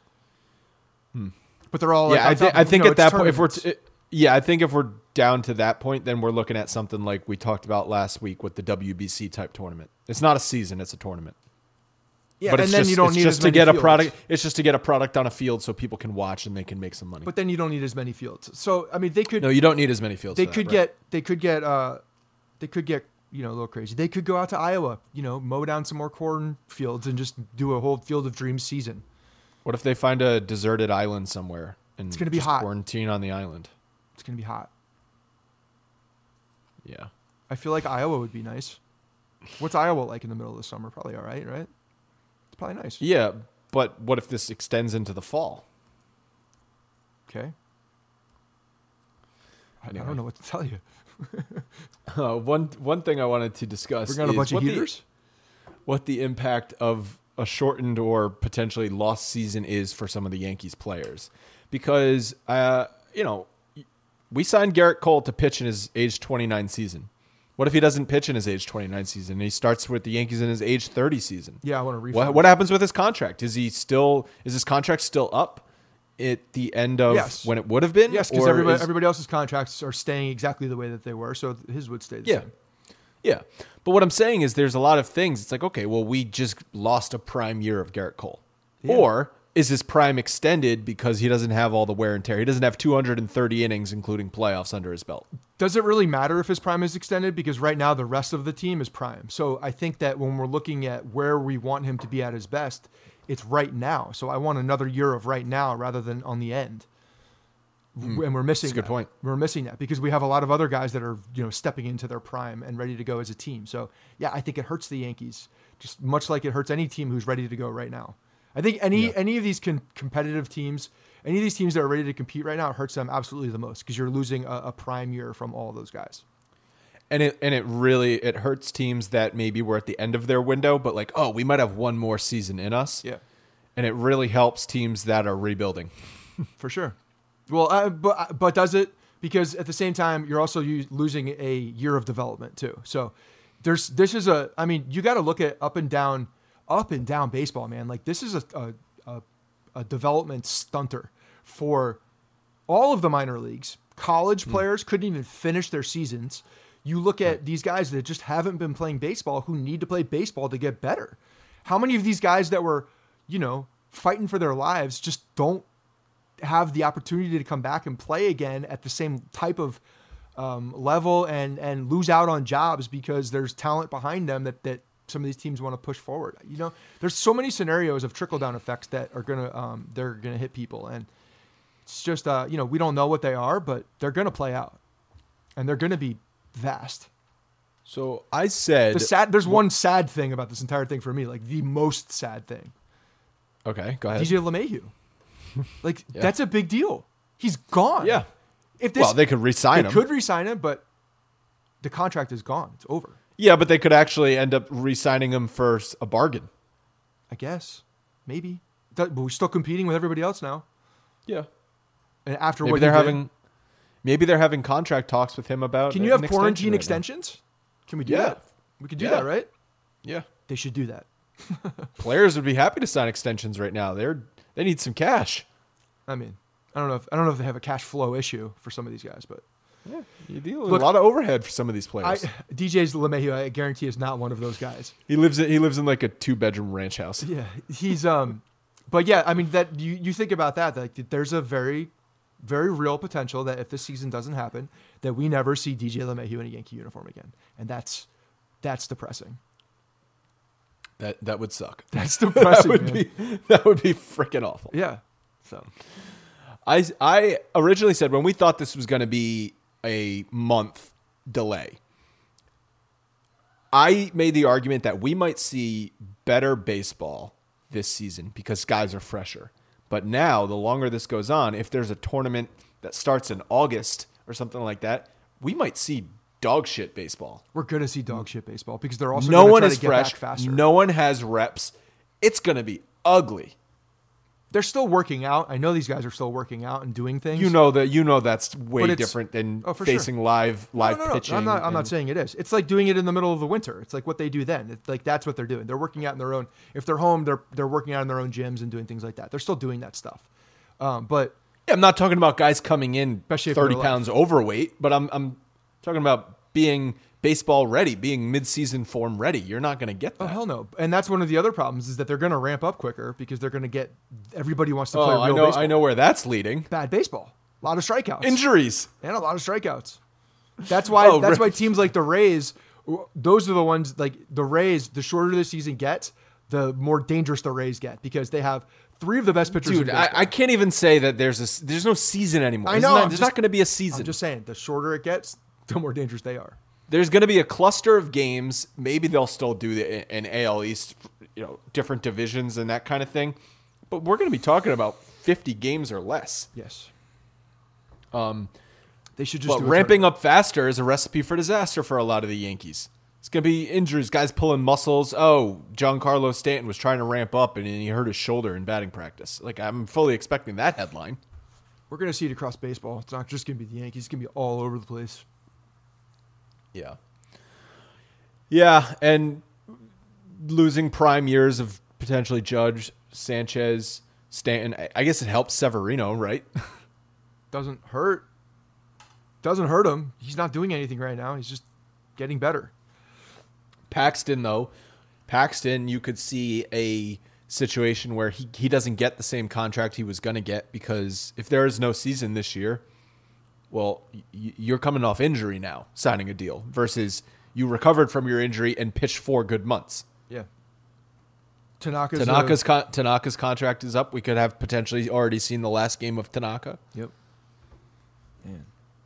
But they're all I think at that point, I think if we're down to that point, then we're looking at something like we talked about last week with the WBC type tournament. It's not a season; it's a tournament. Yeah, but and then you don't need as many fields. It's just to get a product on a field so people can watch and they can make some money. But then you don't need as many fields. So I mean, they could. No, you don't need as many fields. They could get a little crazy. They could go out to Iowa, mow down some more corn fields and just do a whole Field of Dreams season. What if they find a deserted island somewhere and it's going to be hot? Quarantine on the island. It's going to be hot. Yeah, I feel like Iowa would be nice. What's Iowa like in the middle of the summer? Probably all right, right? It's probably nice. Yeah, but what if this extends into the fall? Okay. Anyway. I don't know what to tell you. One thing I wanted to discuss Bring out a bunch of heaters? What the impact of a shortened or potentially lost season is for some of the Yankees players. Because, we signed Garrett Cole to pitch in his age 29 season. What if he doesn't pitch in his age 29 season and he starts with the Yankees in his age 30 season? Yeah, I want to refund. What happens with his contract? Is his contract still up at the end of when it would have been? Yes, because everybody else's contracts are staying exactly the way that they were, so his would stay the same. Yeah. But what I'm saying is there's a lot of things. It's like, okay, well, we just lost a prime year of Garrett Cole. Yeah. Or is his prime extended because he doesn't have all the wear and tear? He doesn't have 230 innings, including playoffs, under his belt. Does it really matter if his prime is extended? Because right now the rest of the team is prime. So I think that when we're looking at where we want him to be at his best, it's right now. So I want another year of right now rather than on the end. And we're missing That's a good point. We're missing that because we have a lot of other guys that are, stepping into their prime and ready to go as a team. So yeah, I think it hurts the Yankees just much like it hurts any team who's ready to go right now. I think any of these competitive teams, any of these teams that are ready to compete right now, it hurts them absolutely the most because you're losing a prime year from all of those guys. And it really hurts teams that maybe were at the end of their window, but like, oh, we might have one more season in us. Yeah. And it really helps teams that are rebuilding. For sure. Well, but does it? Because at the same time, you're also losing a year of development too. So you got to look at up and down baseball, man. Like this is a development stunter for all of the minor leagues. College players couldn't even finish their seasons. You look at these guys that just haven't been playing baseball who need to play baseball to get better. How many of these guys that were, fighting for their lives just don't have the opportunity to come back and play again at the same type of level and lose out on jobs because there's talent behind them that some of these teams want to push forward. There's so many scenarios of trickle down effects that are they're gonna hit people, and it's just we don't know what they are, but they're gonna play out, and they're gonna be vast. So I said there's one sad thing about this entire thing for me, like the most sad thing. Okay, go ahead. DJ LeMahieu. Like that's a big deal. He's gone. Yeah. They could re-sign him. They could re-sign him, but the contract is gone. It's over. Yeah, but they could actually end up re-signing him for a bargain. I guess. Maybe. But we're still competing with everybody else now. Yeah. And after maybe they're having contract talks with him about. Can you have quarantine extensions? Can we do that? We could do that, right? Yeah. They should do that. Players would be happy to sign extensions right now. They need some cash. I mean, I don't know if they have a cash flow issue for some of these guys, but yeah, you deal with a lot of overhead for some of these players. DJ's LeMahieu, I guarantee, is not one of those guys. He lives in like a 2-bedroom ranch house. Yeah, he's but yeah, I mean that you think about that, like there's a very, very real potential that if this season doesn't happen, that we never see DJ LeMahieu in a Yankee uniform again, and that's depressing. That would suck. That's depressing. That would be freaking awful. Yeah. So, I originally said when we thought this was going to be a month delay, I made the argument that we might see better baseball this season because guys are fresher. But now, the longer this goes on, if there's a tournament that starts in August or something like that, we might see dog shit baseball. We're going to see dog shit baseball because they're also no one try is to get fresh. Back faster. No one has reps. It's going to be ugly. They're still working out. I know these guys are still working out and doing things. That's way different than facing sure. live pitching. I'm not saying it is. It's like doing it in the middle of the winter. It's like what they do then. It's like that's what they're doing. They're working out in their own. If they're home, they're working out in their own gyms and doing things like that. They're still doing that stuff. But yeah, I'm not talking about guys coming in 30 pounds overweight, but I'm talking about being baseball ready, being mid-season form ready. You're not going to get that. Oh, hell no. And that's one of the other problems is that they're going to ramp up quicker because they're going to get everybody wants to play real baseball. I know where that's leading. Bad baseball. A lot of strikeouts. Injuries. And a lot of strikeouts. That's why teams like the Rays, those are the ones like the Rays, the shorter the season gets, the more dangerous the Rays get because they have 3 of the best pitchers. Dude, I can't even say that there's no season anymore. I know. There's not going to be a season. I'm just saying, the shorter it gets, the more dangerous they are. There's going to be a cluster of games. Maybe they'll still do an AL East, different divisions and that kind of thing. But we're going to be talking about 50 games or less. Yes. They should just. But ramping up faster is a recipe for disaster for a lot of the Yankees. It's going to be injuries, guys pulling muscles. Oh, Giancarlo Stanton was trying to ramp up and he hurt his shoulder in batting practice. Like I'm fully expecting that headline. We're going to see it across baseball. It's not just going to be the Yankees. It's going to be all over the place. Yeah. Yeah, and losing prime years of potentially Judge, Sanchez, Stanton. I guess it helps Severino, right? Doesn't hurt. Doesn't hurt him. He's not doing anything right now. He's just getting better. Paxton, though. You could see a situation where he doesn't get the same contract he was going to get, because if there is no season this year, well, you're coming off injury now, signing a deal, versus you recovered from your injury and pitched 4 good months. Yeah. Tanaka's contract is up. We could have potentially already seen the last game of Tanaka. Yep. Man.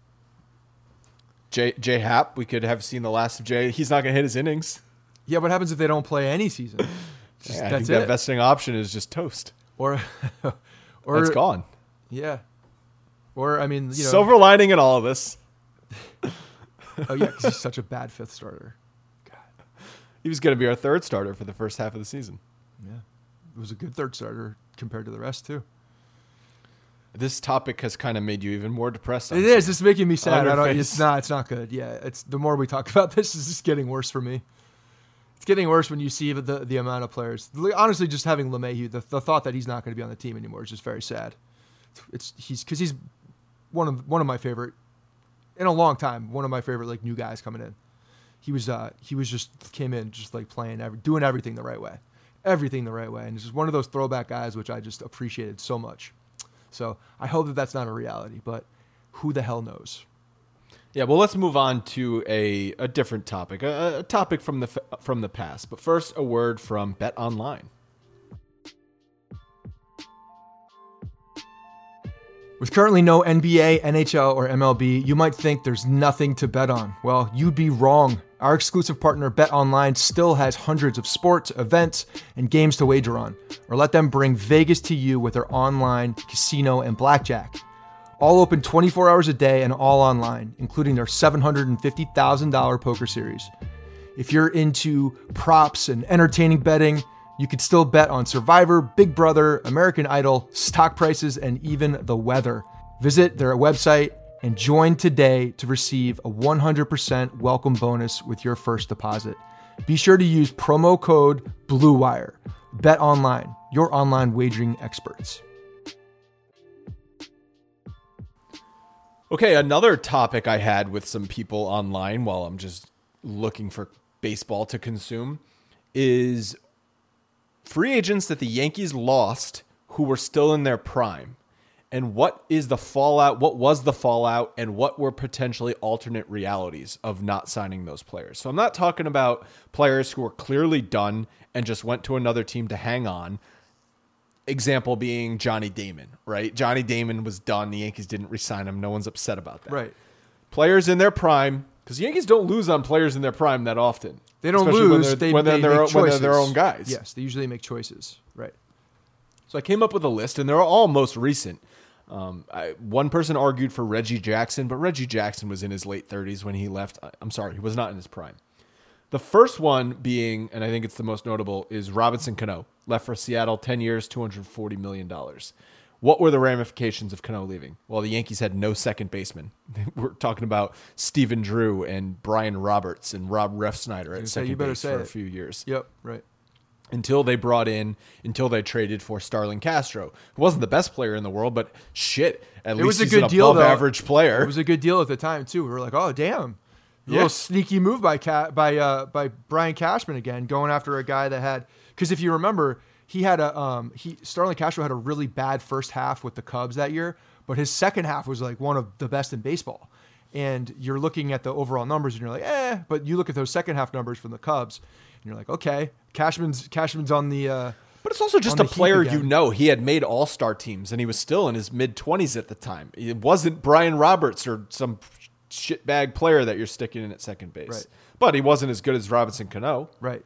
J Happ, we could have seen the last of Jay. He's not going to hit his innings. Yeah, what happens if they don't play any season? I think that vesting option is just toast. Or it's gone. Yeah. Or, I mean, silver lining in all of this. Oh, yeah, because he's such a bad 5th starter. God. He was going to be our 3rd starter for the first half of the season. Yeah. It was a good 3rd starter compared to the rest, too. This topic has kind of made you even more depressed. It is. It's making me sad. It's not good. Yeah. It's the more we talk about this, it's just getting worse for me. It's getting worse when you see the amount of players. Honestly, just having LeMahieu, the thought that he's not going to be on the team anymore is just very sad. He's one of my favorite in a long time. One of my favorite like new guys coming in. He was just came in just like playing doing everything the right way, and it's just one of those throwback guys which I just appreciated so much. So I hope that that's not a reality, but who the hell knows? Yeah, well, let's move on to a different topic, a topic from the past. But first, a word from Bet Online. With currently no NBA, NHL, or MLB, you might think there's nothing to bet on. Well, you'd be wrong. Our exclusive partner, Bet Online, still has hundreds of sports, events, and games to wager on. Or let them bring Vegas to you with their online casino and blackjack. All open 24 hours a day and all online, including their $750,000 poker series. If you're into props and entertaining betting, you could still bet on Survivor, Big Brother, American Idol, stock prices, and even the weather. Visit their website and join today to receive a 100% welcome bonus with your first deposit. Be sure to use promo code BLUEWIRE. Bet Online, your online wagering experts. Okay, another topic I had with some people online while I'm just looking for baseball to consume is free agents that the Yankees lost who were still in their prime. And what is the fallout? What was the fallout? And what were potentially alternate realities of not signing those players? So I'm not talking about players who were clearly done and just went to another team to hang on. Example being Johnny Damon, right? Johnny Damon was done. The Yankees didn't re-sign him. No one's upset about that. Right. Players in their prime, because the Yankees don't lose on players in their prime that often. They don't lose. When they're their own guys. Yes, they usually make choices. Right. So I came up with a list, and they're all most recent. One person argued for Reggie Jackson, but Reggie Jackson was in his late 30s when he left. I'm sorry, he was not in his prime. The first one being, and I think it's the most notable, is Robinson Cano. Left for Seattle, 10 years, $240 million. What were the ramifications of Cano leaving? Well, the Yankees had no second baseman. We're talking about Stephen Drew and Brian Roberts and Rob Refsnyder at second base for a few years. Yep, right. Until they traded for Starlin Castro, who wasn't the best player in the world, but shit, at least he's an above-average player. It was a good deal at the time, too. We were like, oh, damn. A little sneaky move by Brian Cashman again, going after a guy that had – because if you remember, he had Starlin Castro had a really bad first half with the Cubs that year, but his second half was like one of the best in baseball. And you're looking at the overall numbers, and you're like, but you look at those second half numbers from the Cubs, and you're like, okay, Cashman's on the but it's also just a player he had made all-star teams, and he was still in his mid-20s at the time. It wasn't Brian Roberts or some shitbag player that you're sticking in at second base. Right. But he wasn't as good as Robinson Cano. Right.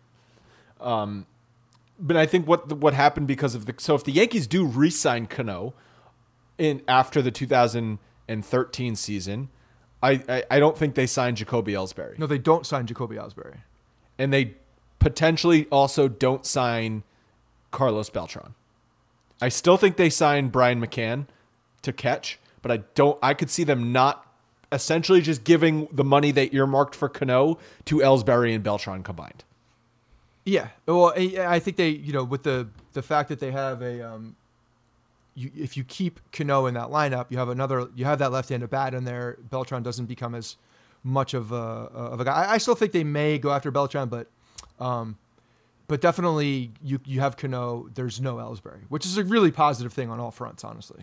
But I think what happened because of if the Yankees do re-sign Cano after the 2013 season, I don't think they sign Jacoby Ellsbury. No, they don't sign Jacoby Ellsbury. And they potentially also don't sign Carlos Beltran. I still think they sign Brian McCann to catch, but I could see them not essentially just giving the money they earmarked for Cano to Ellsbury and Beltran combined. Yeah. Well, I think they, with the fact that they have if you keep Cano in that lineup, you have that left-handed bat in there. Beltran doesn't become as much of a guy. I still think they may go after Beltran, but But definitely you have Cano. There's no Ellsbury, which is a really positive thing on all fronts, honestly.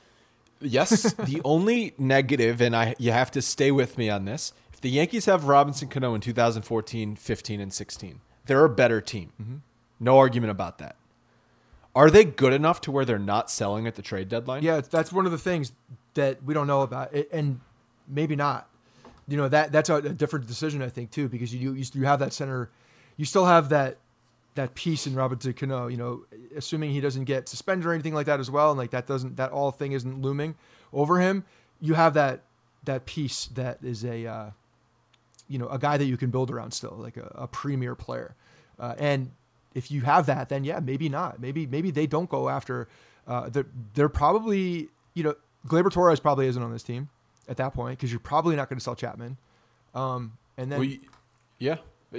Yes. The only negative, and you have to stay with me on this, if the Yankees have Robinson Cano in 2014, 15, and 16, they're a better team. Mm-hmm. No argument about that. Are they good enough to where they're not selling at the trade deadline? Yeah, that's one of the things that we don't know about, and maybe not. You know, that's a different decision, I think, too, because you have that center. You still have that piece in Robinson Cano, you know, assuming he doesn't get suspended or anything like that as well, and like that all thing isn't looming over him. You have that piece that is a guy that you can build around still, like a premier player. And if you have that, then yeah, maybe not. Maybe they don't go after. They're probably, you know, Gleyber Torres probably isn't on this team at that point because you're probably not going to sell Chapman. And then yeah.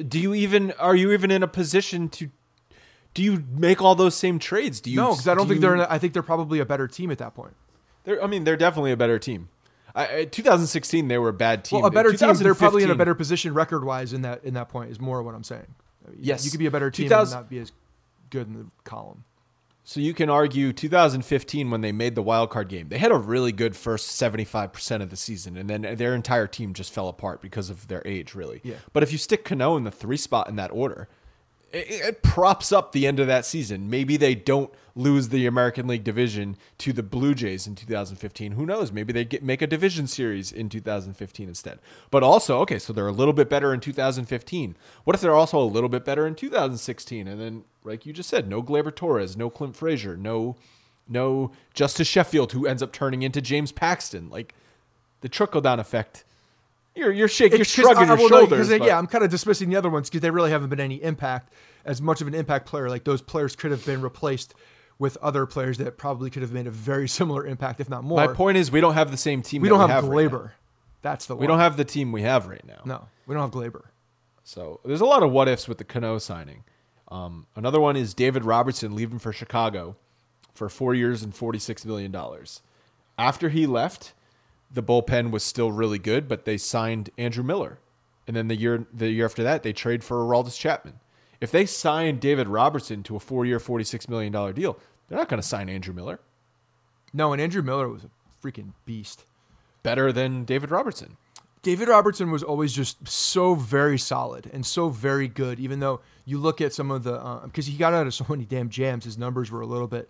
Are you even in a position to? Do you make all those same trades? No, because I don't think I think they're probably a better team at that point. They're definitely a better team. 2016 they were a bad team. Well, a better team. They're probably in a better position record-wise in that point is more what I'm saying. Yes, you could be a better team and not be as good in the column. So you can argue 2015 when they made the wild card game, they had a really good first 75% of the season, and then their entire team just fell apart because of their age, really. Yeah. But if you stick Cano in the 3 spot in that order, it props up the end of that season. Maybe they don't lose the American League division to the Blue Jays in 2015. Who knows? Maybe they make a division series in 2015 instead. But also, okay, so they're a little bit better in 2015. What if they're also a little bit better in 2016? And then, like you just said, no Gleyber Torres, no Clint Frazier, no Justice Sheffield, who ends up turning into James Paxton. Like the trickle-down effect. You're shrugging your shoulders. Yeah, I'm kind of dismissing the other ones because they really haven't been any impact, as much of an impact player. Like those players could have been replaced with other players that probably could have made a very similar impact, if not more. My point is we don't have the same team. We don't have Gleyber. Right, that's the one. We don't have the team we have right now. No, we don't have Gleyber. So there's a lot of what ifs with the Cano signing. Another one is David Robertson leaving for Chicago for 4 years and $46 million. After he left, the bullpen was still really good, but they signed Andrew Miller. And then the year after that, they trade for Aroldis Chapman. If they sign David Robertson to a 4-year, $46 million deal, they're not going to sign Andrew Miller. No, and Andrew Miller was a freaking beast. Better than David Robertson. David Robertson was always just so very solid and so very good, even though you look at some of the because he got out of so many damn jams, his numbers were a little bit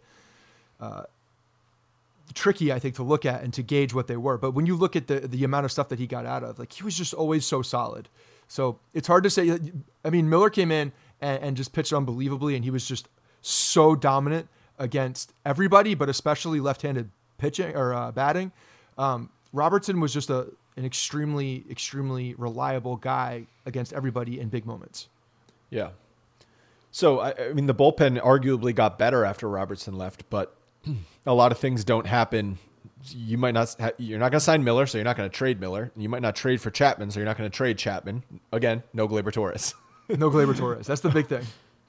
tricky, I think, to look at and to gauge what they were. But when you look at the amount of stuff that he got out of, like he was just always so solid. So it's hard to say. I mean, Miller came in and just pitched unbelievably, and he was just so dominant against everybody, but especially left-handed pitching or batting. Robertson was just an extremely, extremely reliable guy against everybody in big moments. Yeah. So, I mean, the bullpen arguably got better after Robertson left, but a lot of things don't happen. You're not going to sign Miller, so you're not going to trade Miller. You might not trade for Chapman, so you're not going to trade Chapman. Again, no Gleyber Torres. No Gleyber Torres. That's the big thing.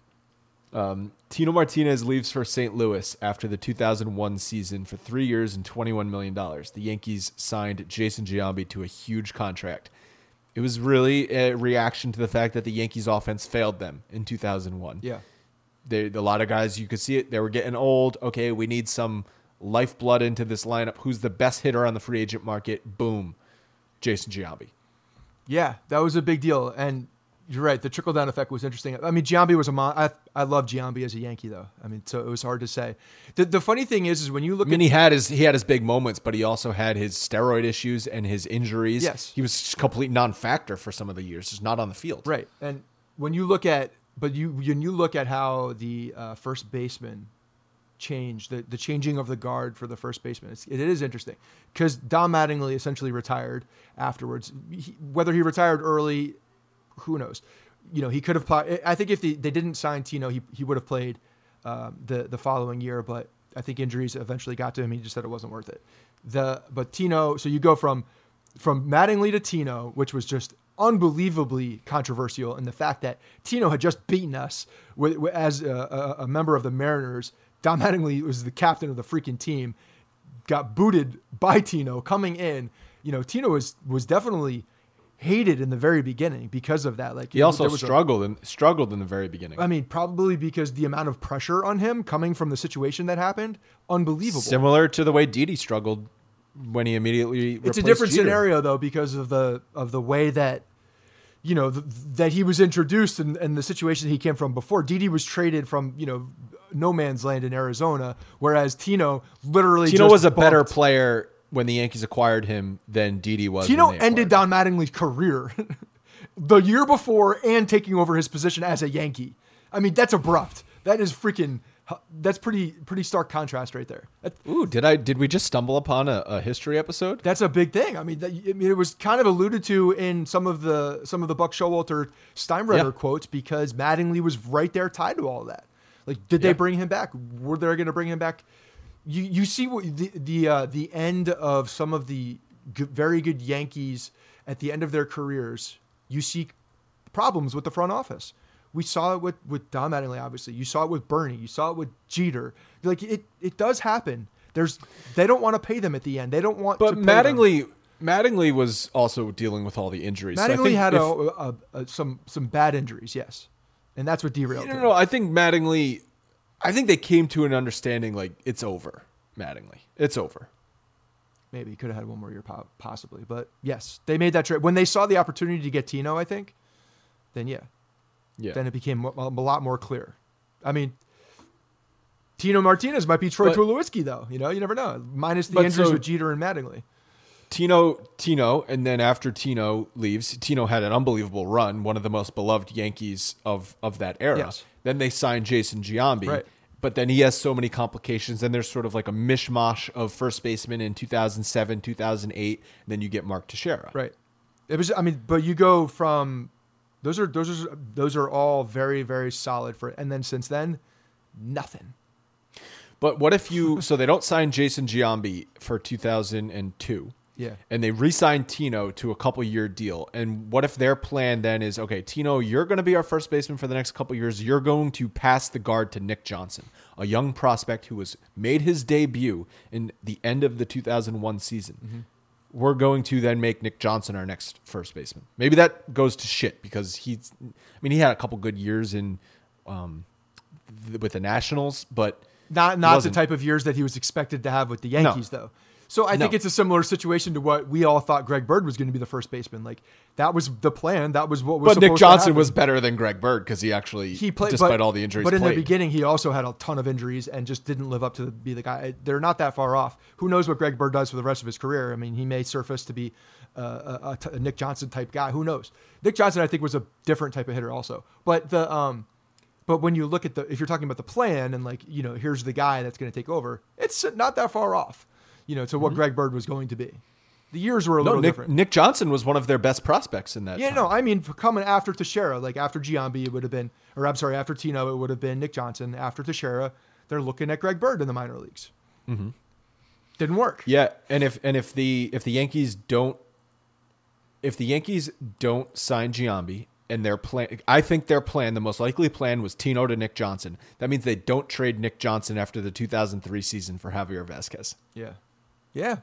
Tino Martinez leaves for St. Louis after the 2001 season for 3 years and $21 million. The Yankees signed Jason Giambi to a huge contract. It was really a reaction to the fact that the Yankees offense failed them in 2001. Yeah. A lot of guys, you could see it, they were getting old. Okay, we need some lifeblood into this lineup. Who's the best hitter on the free agent market? Boom. Jason Giambi. Yeah, that was a big deal. And you're right. The trickle-down effect was interesting. I mean, Giambi was I love Giambi as a Yankee, though. I mean, so it was hard to say. The funny thing is when you look he had his big moments, but he also had his steroid issues and his injuries. Yes. He was a complete non-factor for some of the years, just not on the field. Right. And when you look at how the first baseman changed, the changing of the guard for the first baseman, it is interesting because Don Mattingly essentially retired afterwards. Whether he retired early, who knows? You know, he could have. I think if they didn't sign Tino, he would have played the following year. But I think injuries eventually got to him. He just said it wasn't worth it. But Tino, so you go from Mattingly to Tino, which was just unbelievably controversial, and the fact that Tino had just beaten us as a member of the Mariners. Don Mattingly was the captain of the freaking team, got booted by Tino coming in. You know, Tino was definitely hated in the very beginning because of that. Like he also struggled in the very beginning. I mean, probably because the amount of pressure on him coming from the situation that happened, unbelievable. Similar to the way Didi struggled when he immediately replaced It's a different Jeter. scenario though, because of the way that, you know, that he was introduced and the situation he came from before. Didi was traded from, you know, no man's land in Arizona, whereas Tino was a better player when the Yankees acquired him than Didi was. Tino ended Don Mattingly's career the year before and taking over his position as a Yankee. I mean, that's abrupt. That is that's pretty stark contrast right there. Ooh, did we just stumble upon a history episode? That's a big thing. I mean, it was kind of alluded to in some of the Buck Showalter Steinbrenner quotes, because Mattingly was right there tied to all of that. Like, did they bring him back? Were they going to bring him back? You see what the end of some of the very good Yankees at the end of their careers. You see problems with the front office. We saw it with Don Mattingly, obviously. You saw it with Bernie. You saw it with Jeter. Like, it does happen. They don't want to pay them at the end. They don't want. But Mattingly was also dealing with all the injuries. Mattingly had some bad injuries, yes, and that's what derailed him. No, I think Mattingly. I think they came to an understanding, like, it's over, Mattingly. It's over. Maybe he could have had one more year, possibly. But yes, they made that trade. When they saw the opportunity to get Tino, I think, then then it became a lot more clear. I mean, Tino Martinez might be Troy Tulowitzki, though. You know, you never know. Minus the injuries with Jeter and Mattingly. Tino, and then after Tino leaves, Tino had an unbelievable run, one of the most beloved Yankees of that era. Yes. Then they signed Jason Giambi, right. But then he has so many complications. Then there's sort of like a mishmash of first baseman in 2007, 2008. And then you get Mark Teixeira. Right. It was. I mean, but you go from those are all very, very solid for. And then since then, nothing. But what if so they don't sign Jason Giambi for 2002. Yeah. And they re-signed Tino to a couple-year deal. And what if their plan then is, okay, Tino, you're going to be our first baseman for the next couple years. You're going to pass the guard to Nick Johnson, a young prospect who was made his debut in the end of the 2001 season. Mm-hmm. We're going to then make Nick Johnson our next first baseman. Maybe that goes to shit because he had a couple good years in with the Nationals, but not the type of years that he was expected to have with the Yankees, though. So I think it's a similar situation to what we all thought Greg Bird was going to be the first baseman. Like, that was the plan. That was what was supposed to happen. But Nick Johnson was better than Greg Bird because he played, despite all the injuries. But in the beginning, he also had a ton of injuries and just didn't live up to be the guy. They're not that far off. Who knows what Greg Bird does for the rest of his career? I mean, he may surface to be a Nick Johnson type guy. Who knows? Nick Johnson, I think, was a different type of hitter also. But but when you look at if you're talking about the plan and, like, you know, here's the guy that's going to take over, it's not that far off. You know, to what Greg Bird was going to be. The years were a little different. Nick Johnson was one of their best prospects in that time. No, I mean, coming after Teixeira, like after Giambi, it would have been, after Tino, it would have been Nick Johnson. After Teixeira, they're looking at Greg Bird in the minor leagues. Mm-hmm. Didn't work. Yeah, and if the Yankees don't sign Giambi, and their plan, I think their plan, the most likely plan, was Tino to Nick Johnson. That means they don't trade Nick Johnson after the 2003 season for Javier Vazquez. Yeah. Yeah.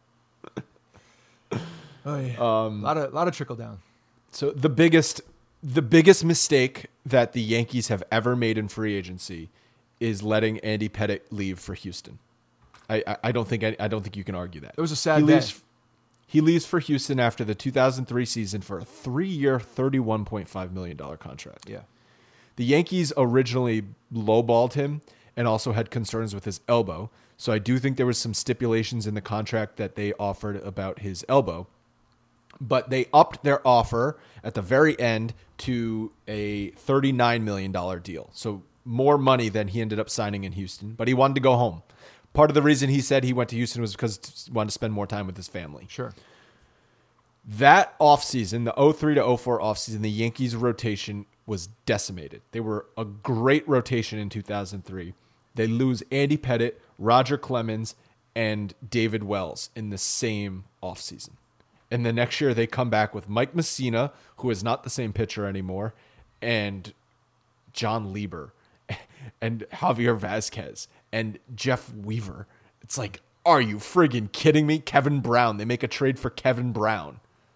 A lot of trickle down. So the biggest mistake that the Yankees have ever made in free agency is letting Andy Pettitte leave for Houston. I don't think you can argue that. It was a sad day. He leaves for Houston after the 2003 season for a 3-year, $31.5 million contract. Yeah. The Yankees originally lowballed him and also had concerns with his elbow. So I do think there was some stipulations in the contract that they offered about his elbow. But they upped their offer at the very end to a $39 million deal. So more money than he ended up signing in Houston. But he wanted to go home. Part of the reason he said he went to Houston was because he wanted to spend more time with his family. Sure. That offseason, the 03 to 04 offseason, the Yankees' rotation was decimated. They were a great rotation in 2003. They lose Andy Pettitte, Roger Clemens, and David Wells in the same offseason. And the next year they come back with Mike Messina, who is not the same pitcher anymore, and John Lieber, and Javier Vazquez, and Jeff Weaver. It's like, are you friggin' kidding me? Kevin Brown. They make a trade for Kevin Brown.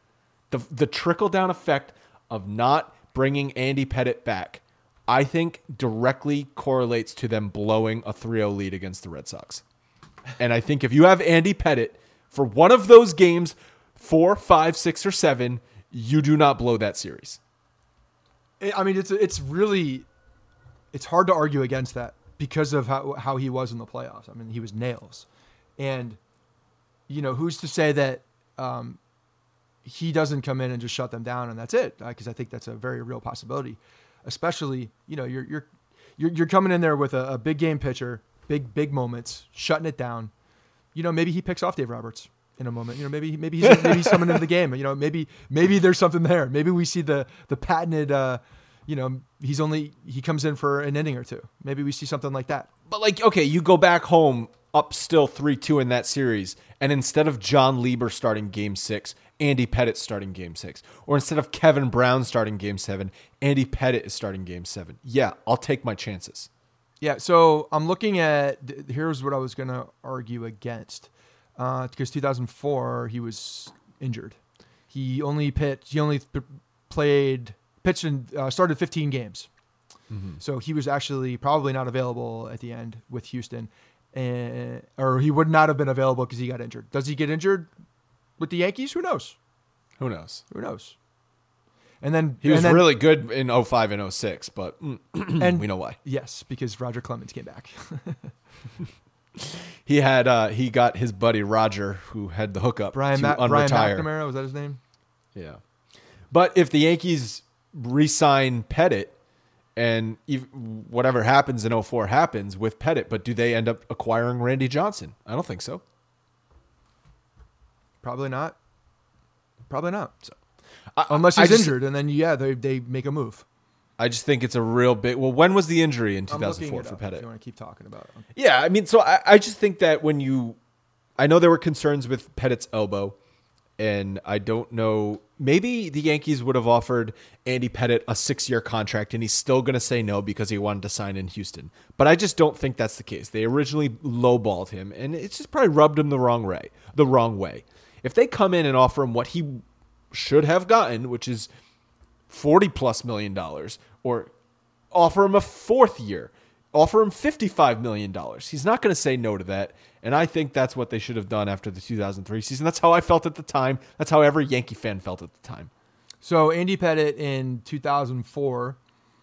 The trickle-down effect of not bringing Andy Pettitte back, I think, directly correlates to them blowing a 3-0 lead against the Red Sox. And I think if you have Andy Pettitte for one of those games, 4, 5, 6, or 7, you do not blow that series. I mean, it's really hard to argue against that because of how he was in the playoffs. I mean, he was nails. And, who's to say that he doesn't come in and just shut them down and that's it? Because I think that's a very real possibility. Especially, you're coming in there with a big game pitcher, big moments, shutting it down. Maybe he picks off Dave Roberts in a moment. Maybe he's coming into the game. Maybe there's something there. Maybe we see the patented. He comes in for an inning or two. Maybe we see something like that. But okay, you go back home up still 3-2 in that series, and instead of John Lieber starting Game 6, Andy Pettitte starting Game 6, or instead of Kevin Brown starting Game 7, Andy Pettitte is starting Game 7. Yeah, I'll take my chances. Yeah, so I'm looking at, here's what I was going to argue against. Because 2004, he was injured. He only pitched and started 15 games. Mm-hmm. So he was actually probably not available at the end with Houston. Or he would not have been available because he got injured. Does he get injured with the Yankees? Who knows? Who knows? And then he was really good in 05 and 06, but we know why. Yes, because Roger Clemens came back. He got his buddy Roger, who had the hookup, Brian McNamara, was that his name? Yeah. But if the Yankees re-sign Pettitte, and whatever happens in 04 happens with Pettitte, but do they end up acquiring Randy Johnson? I don't think so. Probably not. So, unless he's injured, and then they make a move. I just think it's a real big. Well, when was the injury in 2004 for Pettitte? If you want to keep talking about it. Yeah, I mean, so I just think that I know there were concerns with Pettitte's elbow, and I don't know. Maybe the Yankees would have offered Andy Pettitte a 6-year contract, and he's still going to say no because he wanted to sign in Houston. But I just don't think that's the case. They originally lowballed him, and it's just probably rubbed him the wrong way. If they come in and offer him what he should have gotten, which is $40+ million, or offer him a 4th year, offer him $55 million, he's not going to say no to that. And I think that's what they should have done after the 2003 season. That's how I felt at the time. That's how every Yankee fan felt at the time. So Andy Pettitte in 2004,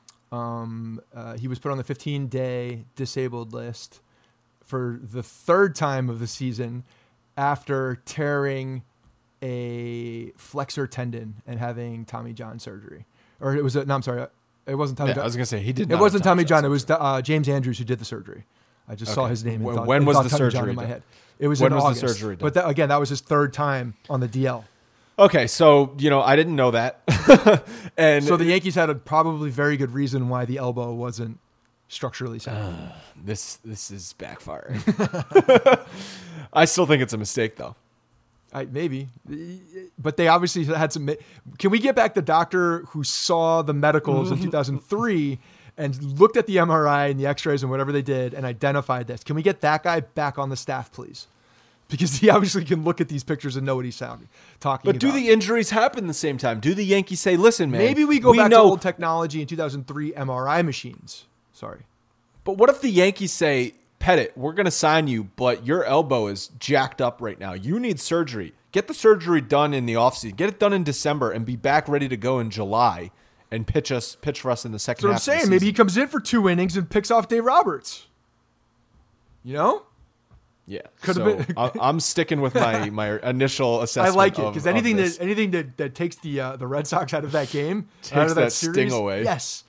he was put on the 15-day disabled list for the 3rd time of the season after tearing a flexor tendon and having Tommy John surgery. Or it was it wasn't Tommy John. I was going to say he did. It wasn't Tommy John. It was James Andrews who did the surgery. I just saw his name. When was the surgery in my head? It was in August. The surgery done? But again, that was his 3rd time on the DL. Okay, so I didn't know that. And so the Yankees had a probably very good reason why the elbow wasn't structurally sound. This is backfiring. I still think it's a mistake, though. Maybe, but they obviously had some. Can we get back the doctor who saw the medicals in 2003 and looked at the MRI and the X-rays and whatever they did and identified this? Can we get that guy back on the staff, please? Because he obviously can look at these pictures and know what he's talking about. But do the injuries happen the same time? Do the Yankees say, "Listen, man, maybe we go back to old technology in 2003 MRI machines"? Sorry, but what if the Yankees say, Pettitte, we're going to sign you, but your elbow is jacked up right now. You need surgery. Get the surgery done in the offseason. Get it done in December and be back ready to go in July and pitch for us in the second half. That's what I'm saying. Maybe he comes in for 2 innings and picks off Dave Roberts. Yeah. I'm sticking with my initial assessment. I like it because anything that takes the Red Sox out of that game, takes that series, sting away. Yes.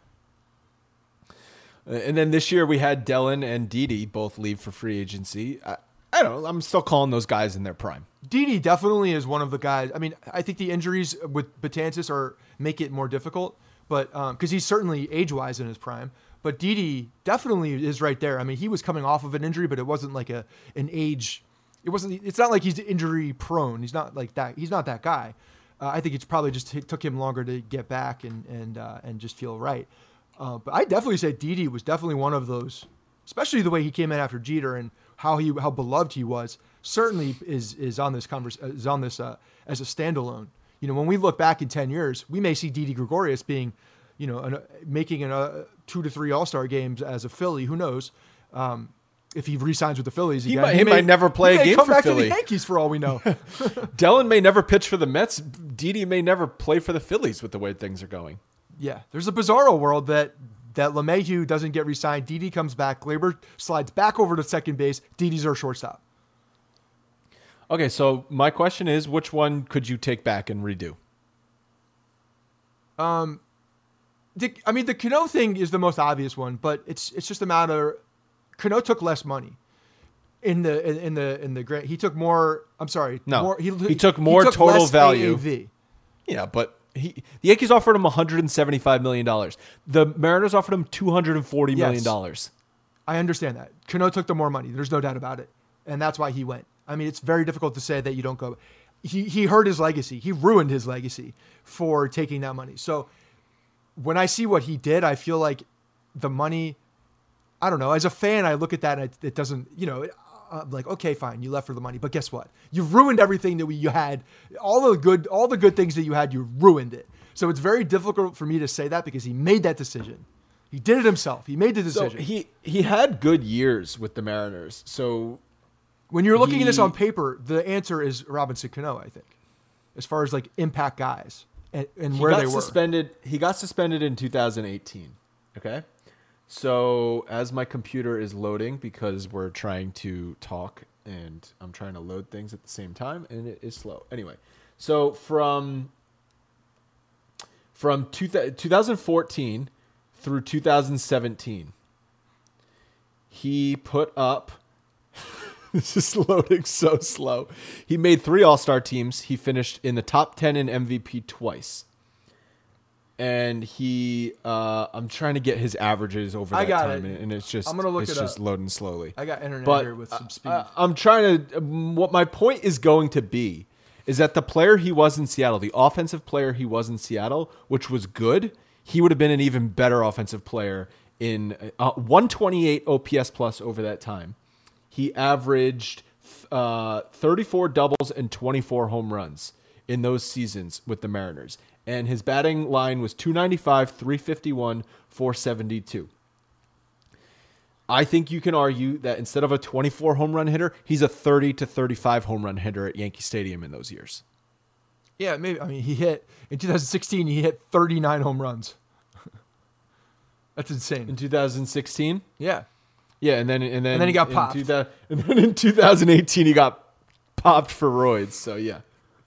And then this year we had Dellin and Didi both leave for free agency. I don't know. I'm still calling those guys in their prime. Didi definitely is one of the guys. I mean, I think the injuries with Betances make it more difficult, but because he's certainly age-wise in his prime. But Didi definitely is right there. I mean, he was coming off of an injury, but it wasn't like an age. It's not like he's injury prone. He's not like that. He's not that guy. I think it's probably just took him longer to get back and just feel right. But I definitely say Didi was definitely one of those, especially the way he came in after Jeter and how beloved he was. Certainly is on this as a standalone. when we look back in 10 years, we may see Didi Gregorius being, making 2 to 3 All-Star games as a Philly. Who knows? If he re-signs with the Phillies again, he might never play a game come for back Philly. to the Yankees for all we know. Dellin may never pitch for the Mets. Didi may never play for the Phillies with the way things are going. Yeah, there's a bizarro world that LeMahieu doesn't get re-signed. Didi comes back. Gleyber slides back over to second base. Didi's our shortstop. Okay, so my question is, which one could you take back and redo? The Cano thing is the most obvious one, but it's just a matter. Cano took less money in the grant. He took more. I'm sorry. No, more, he took more took total less value. AAV. Yeah, but the Yankees offered him $175 million. The Mariners offered him $240 million. I understand that. Cano took the more money. There's no doubt about it, and that's why he went. I mean, it's very difficult to say that you don't go. He hurt his legacy. He ruined his legacy for taking that money. So when I see what he did, I feel like the money. I don't know. As a fan, I look at that and it doesn't, I'm like, okay, fine, you left for the money, but guess what? You ruined everything that you had. All the good things that you had, you ruined it. So it's very difficult for me to say that because he made that decision. He did it himself. He made the decision. So he had good years with the Mariners. So when you're looking at this on paper, the answer is Robinson Cano, I think, as far as like impact guys and where they were. He got suspended in 2018. Okay. So as my computer is loading, because we're trying to talk and I'm trying to load things at the same time and it is slow. Anyway, so from 2014 through 2017, he put up, this is loading so slow. He made 3 All-Star teams. He finished in the top 10 in MVP twice. And I'm trying to get his averages over that time, and it's just, I'm gonna look it's it just up. loading slowly. I got internet but here with some speed. I'm trying to. What my point is going to be is that the player he was in Seattle, the offensive player he was in Seattle, which was good, he would have been an even better offensive player in 128 OPS plus over that time. He averaged 34 doubles and 24 home runs in those seasons with the Mariners. And his batting line was 295, 351, 472. I think you can argue that instead of a 24 home run hitter, he's a 30 to 35 home run hitter at Yankee Stadium in those years. Yeah, maybe. I mean, in 2016, he hit 39 home runs. That's insane. In 2016? Yeah. Yeah, and then he got popped. And then in 2018, he got popped for roids. So, yeah.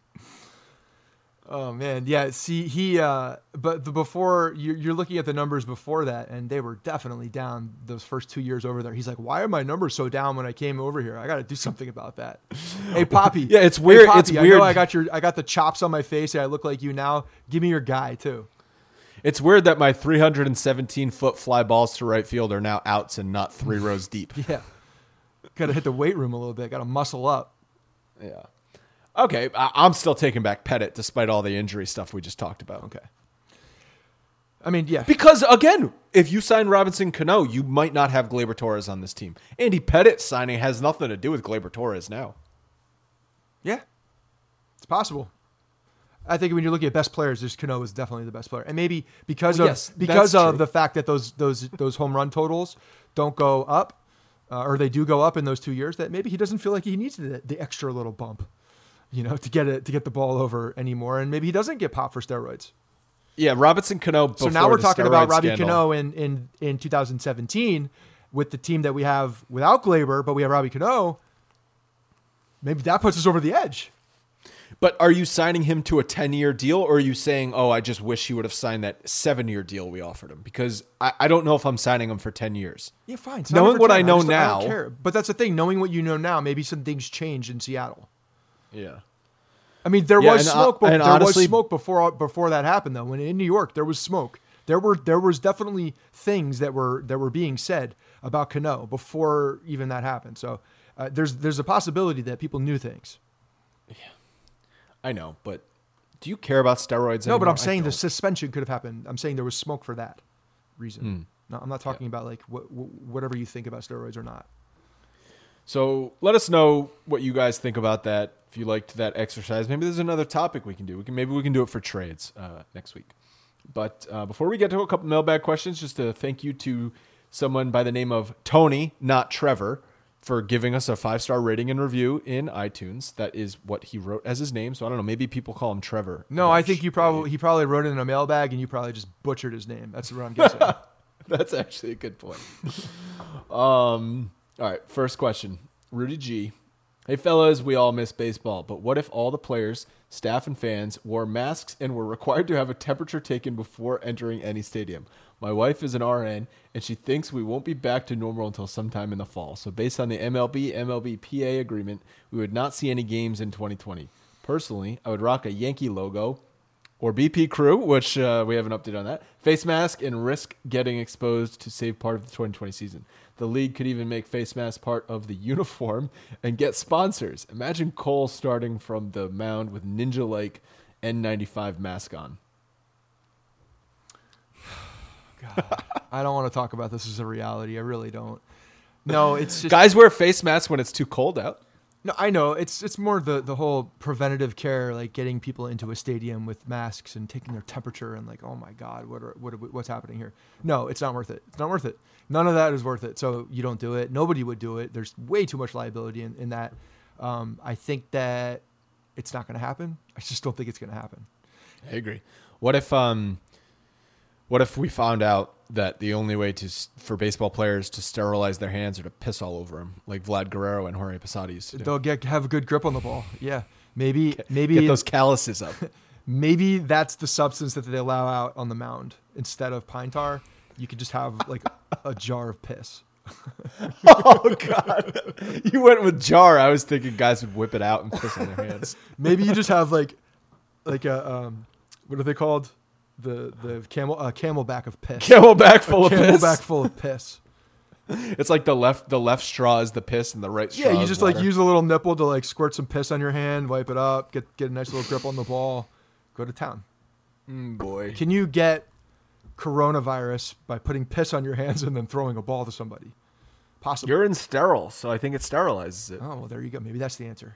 Oh man, yeah. See, but before you're looking at the numbers before that, and they were definitely down those first 2 years over there. He's like, "Why are my numbers so down when I came over here? I got to do something about that." Hey, Poppy. Yeah, it's weird. Hey, Poppy, it's weird. I know I got the chops on my face. And I look like you now. Give me your guy too. It's weird that my 317-foot fly balls to right field are now outs and not 3 rows deep. Yeah, got to hit the weight room a little bit. Got to muscle up. Yeah. Okay, I'm still taking back Pettit despite all the injury stuff we just talked about. Okay. I mean, yeah. Because, again, if you sign Robinson Cano, you might not have Gleyber Torres on this team. Andy Pettit signing has nothing to do with Gleyber Torres now. Yeah, it's possible. I think when you're looking at best players, Cano is definitely the best player, and maybe because of the fact that those home run totals don't go up, or they do go up in those 2 years, that maybe he doesn't feel like he needs the extra little bump. To get the ball over anymore, and maybe he doesn't get popped for steroids. Yeah, Robinson Cano. So now we're talking about Robbie scandal. Cano in 2017 with the team that we have without Gleyber, but we have Robbie Cano. Maybe that puts us over the edge. But are you signing him to a 10-year deal, or are you saying, "Oh, I just wish he would have signed that 7-year deal we offered him"? Because I don't know if I'm signing him for 10 years. Yeah, fine. Knowing what I know now, I don't care. But that's the thing. Knowing what you know now, maybe some things change in Seattle. Yeah. I mean, there was smoke, but honestly, was smoke before that happened. Though, when in New York, there was smoke. There was definitely things that were being said about Cano before even that happened. So there's a possibility that people knew things. Yeah, I know, but do you care about steroids? No, anymore? but I'm saying the suspension could have happened. I'm saying there was smoke for that reason. No, I'm not talking about like whatever you think about steroids or not. So let us know what you guys think about that. If you liked that exercise, maybe there's another topic we can do. Maybe we can do it for trades next week. But before we get to a couple mailbag questions, just a thank you to someone by the name of Tony, not Trevor, for giving us a 5-star rating and review in iTunes. That is what he wrote as his name. So I don't know. Maybe people call him Trevor. No, I think he probably wrote it in a mailbag and you probably just butchered his name. That's what I'm guessing. That's actually a good point. All right. First question. Rudy G. Hey, fellas, we all miss baseball, but what if all the players, staff, and fans wore masks and were required to have a temperature taken before entering any stadium? My wife is an RN, and she thinks we won't be back to normal until sometime in the fall. So based on the MLB-PA agreement, we would not see any games in 2020. Personally, I would rock a Yankee logo or BP Crew, which we have an update on that, face mask, and risk getting exposed to save part of the 2020 season. The league could even make face masks part of the uniform and get sponsors. Imagine Cole starting from the mound with ninja-like N95 mask on. God, I don't want to talk about this as a reality. I really don't. No, it's just... Guys wear face masks when it's too cold out. No, I know. It's more the whole preventative care, like getting people into a stadium with masks and taking their temperature and like, oh my God, what's happening here? No, it's not worth it. It's not worth it. None of that is worth it. So you don't do it. Nobody would do it. There's way too much liability in that. I think that it's not going to happen. I just don't think it's going to happen. I agree. What if we found out that the only way for baseball players to sterilize their hands or to piss all over them, like Vlad Guerrero and Jorge Posada used to do? They'll have a good grip on the ball. Yeah, maybe get those calluses up. Maybe that's the substance that they allow out on the mound instead of pine tar. You could just have like a jar of piss. Oh God! You went with jar. I was thinking guys would whip it out and piss on their hands. Maybe you just have like a what are they called? The camelback of piss. Camelback full of piss. Camelback full of piss. It's like the left straw is the piss and the right straw. Yeah, you just like use a little nipple to like squirt some piss on your hand, wipe it up, get a nice little grip on the ball, go to town. Boy, can you get coronavirus by putting piss on your hands and then throwing a ball to somebody? Possibly. You're in sterile, so I think it sterilizes it. Oh well, there you go. Maybe that's the answer.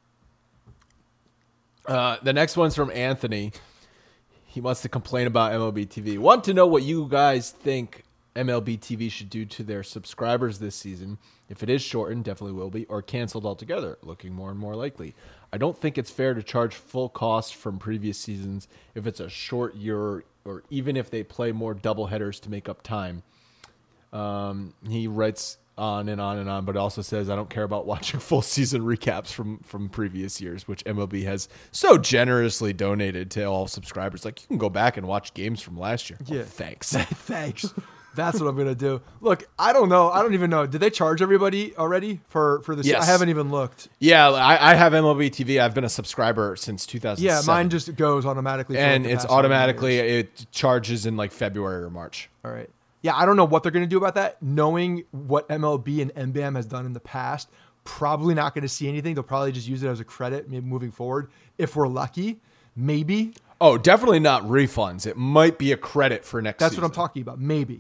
The next one's from Anthony. He wants to complain about MLB TV. Want to know what you guys think MLB TV should do to their subscribers this season. If it is shortened, definitely will be, or canceled altogether, looking more and more likely. I don't think it's fair to charge full cost from previous seasons if it's a short year, or even if they play more doubleheaders to make up time. He writes on and on and on, but also says, I don't care about watching full season recaps from previous years, which MLB has so generously donated to all subscribers. Like, you can go back and watch games from last year. Yeah. Oh, thanks. Thanks. That's what I'm going to do. Look, I don't know. I don't even know. Did they charge everybody already for this? Yes. I haven't even looked. Yeah, I have MLB TV. I've been a subscriber since 2007. Yeah, mine just goes automatically. And it's automatically, it charges in like February or March. All right. Yeah, I don't know what they're going to do about that. Knowing what MLB and NBAM has done in the past, probably not going to see anything. They'll probably just use it as a credit maybe moving forward. If we're lucky, maybe. Oh, definitely not refunds. It might be a credit for next season. That's what I'm talking about. Maybe.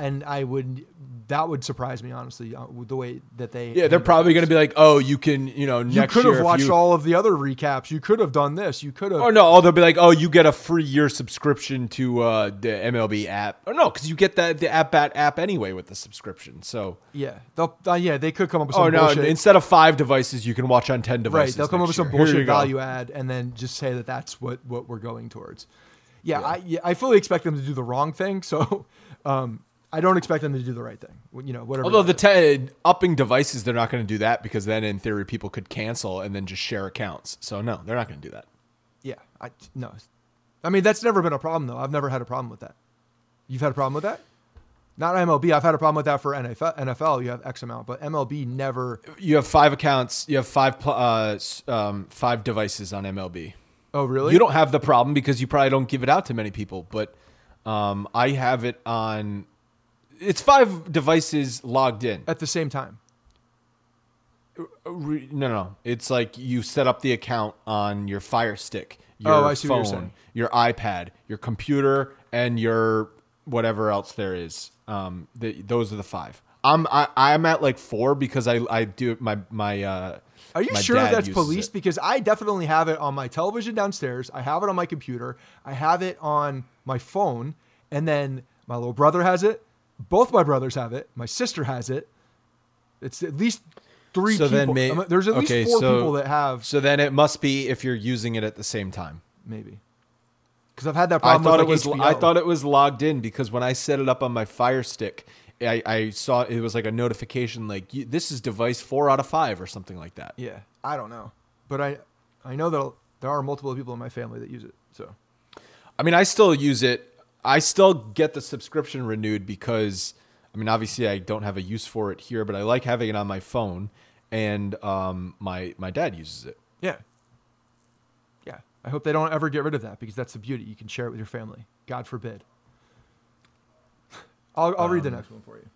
That would surprise me, honestly, with the way that they... Yeah, they're probably going to be like, oh, you can, next year... You could have watched all of the other recaps. You could have done this. You could have... Oh, no, they'll be like, oh, you get a free year subscription to the MLB app. Oh, no, because you get the At-Bat app anyway with the subscription, so... Yeah, they could come up with some bullshit. Oh, no, instead of 5 devices, you can watch on 10 devices. Right, they'll come up with some bullshit value add and then just say that that's what we're going towards. Yeah. I fully expect them to do the wrong thing, so... I don't expect them to do the right thing. Whatever. Although upping devices, they're not going to do that because then, in theory, people could cancel and then just share accounts. So no, they're not going to do that. Yeah, no. I mean, that's never been a problem though. I've never had a problem with that. You've had a problem with that? Not MLB. I've had a problem with that for NFL. You have X amount, but MLB never. You have 5 accounts. You have 5 devices on MLB. Oh, really? You don't have the problem because you probably don't give it out to many people, but I have it on. It's 5 devices logged in at the same time. No. It's like you set up the account on your Fire Stick, your I see phone, what you're saying. Your iPad, your computer, and your whatever else there is. Those are the 5. I'm at like 4 because I do my Are you my sure dad that's uses policed? it. Because I definitely have it on my television downstairs. I have it on my computer. I have it on my phone. And then my little brother has it. Both my brothers have it. My sister has it. It's at least 3 So people. then There's at least 4 people that have. So then it must be if you're using it at the same time. Maybe. Because I've had that I problem thought with like HBO. I thought it was logged in because when I set it up on my Fire Stick, I saw it was like a notification like this is device 4 out of 5 or something like that. Yeah, I don't know. But I know that there are multiple people in my family that use it. So, I mean, I still use it. I still get the subscription renewed because, I mean, obviously I don't have a use for it here, but I like having it on my phone, and my dad uses it. yeah. Yeah. I hope they don't ever get rid of that because that's the beauty. You can share it with your family. God forbid. I'll read the next one for you.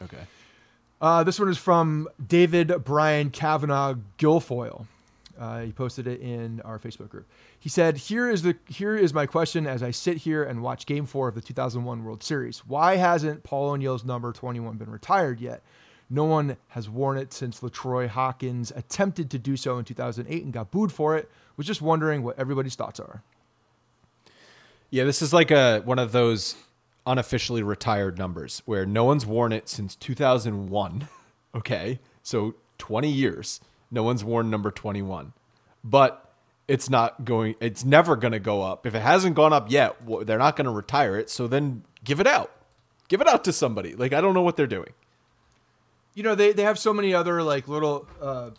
Okay. This one is from David Brian Kavanaugh Guilfoyle. He posted it in our Facebook group. He said, here is my question as I sit here and watch Game 4 of the 2001 World Series. Why hasn't Paul O'Neill's number 21 been retired yet? No one has worn it since LaTroy Hawkins attempted to do so in 2008 and got booed for it. Was just wondering what everybody's thoughts are. Yeah, this is like one of those unofficially retired numbers where no one's worn it since 2001. Okay, so 20 years. No one's worn number 21. But it's never going to go up. If it hasn't gone up yet, they're not going to retire it. So then give it out. Give it out to somebody. Like, I don't know what they're doing. You know, they have so many other like little,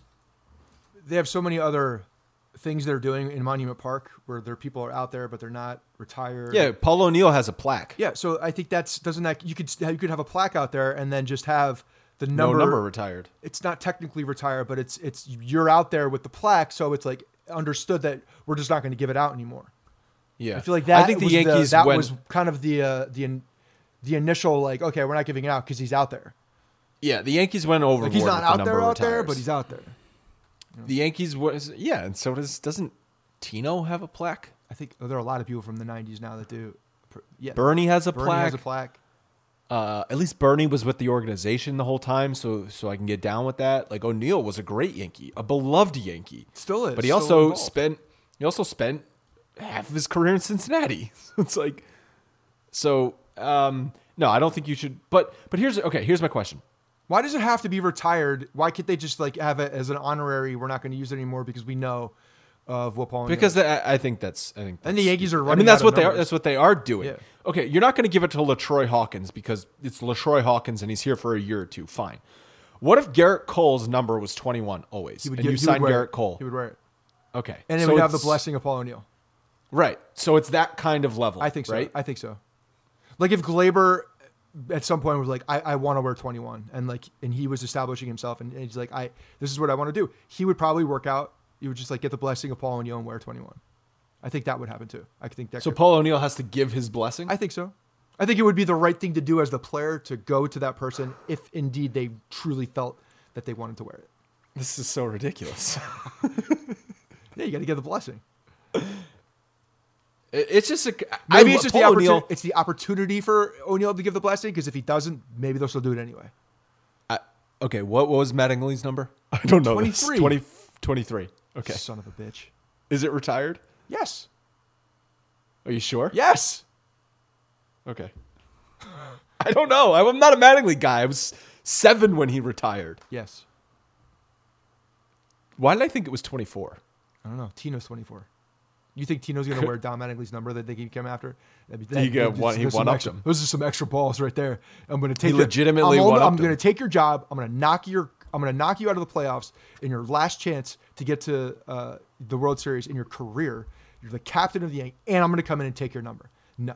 they have so many other things they're doing in Monument Park where their people are out there, but they're not retired. Yeah, Paul O'Neill has a plaque. Yeah, so I think you could have a plaque out there and then just have the No number. number retired. It's It's not technically retired, but it's you're out there with the plaque, so it's like understood that we're just not going to give it out anymore. Yeah, I feel like that. I think the was Yankees was kind of the initial like, okay, we're not giving it out because he's out there. Yeah, the Yankees went overboard. Like he's not with the out number there, of out there, retires. but he's out there. The Yankees and so doesn't Tino have a plaque? I think there are a lot of people from the '90s now that do. Yeah, Bernie has a Bernie plaque. has a plaque. At least Bernie was with the organization the whole time, so I can get down with that. Like O'Neill was a great Yankee, a beloved Yankee. Still is. But he still also spent half of his career in Cincinnati. It's like, so no, I don't think you should. But here's my question. Why does it have to be retired? Why can't they just like have it as an honorary? We're not going to use it anymore because we know of what Paul O'Neill. Because I think that's. And the Yankees are running. I mean, that's out what of they are. numbers. That's what they are doing. Yeah. Okay, you're not going to give it to LaTroy Hawkins because it's LaTroy Hawkins and he's here for a year or two. Fine. What if Garrett Cole's number was 21 always, and you signed Garrett Cole? He would wear it, Okay, and it so would have the it's- blessing of Paul O'Neill. Right. So it's that kind of level. I think so. Right? I think so. Like if Glaber at some point was like, I want to wear 21, and he was establishing himself, and he's like, this is what I want to do. He would probably work out. He would just like get the blessing of Paul O'Neill and wear 21. I think that would happen too. I think that. So Paul O'Neill has to give his blessing. I think so. I think it would be the right thing to do as the player to go to that person if indeed they truly felt that they wanted to wear it. This is so ridiculous. Yeah, you got to get the blessing. It's just Maybe it's just Paul O'Neill. it's the opportunity for O'Neill to give the blessing because if he doesn't, maybe they'll still do it anyway. Okay, what was Mattingly's number? I don't know. 23. 23. Okay. Son of a bitch. Is it retired? Yes. Are you sure? Yes. Okay. I don't know. I'm not a Mattingly guy. I was 7 when he retired. Yes. Why did I think it was 24? I don't know. Tino's 24. You think Tino's going to wear Don Mattingly's number that they can come after? He one-upped him. Those are some extra balls right there. I'm going to take. He legitimately one-upped I'm going to him. take your job. I'm going to knock you out of the playoffs in your last chance to get to the World Series in your career. You're the captain of the Yankees, and I'm going to come in and take your number. No.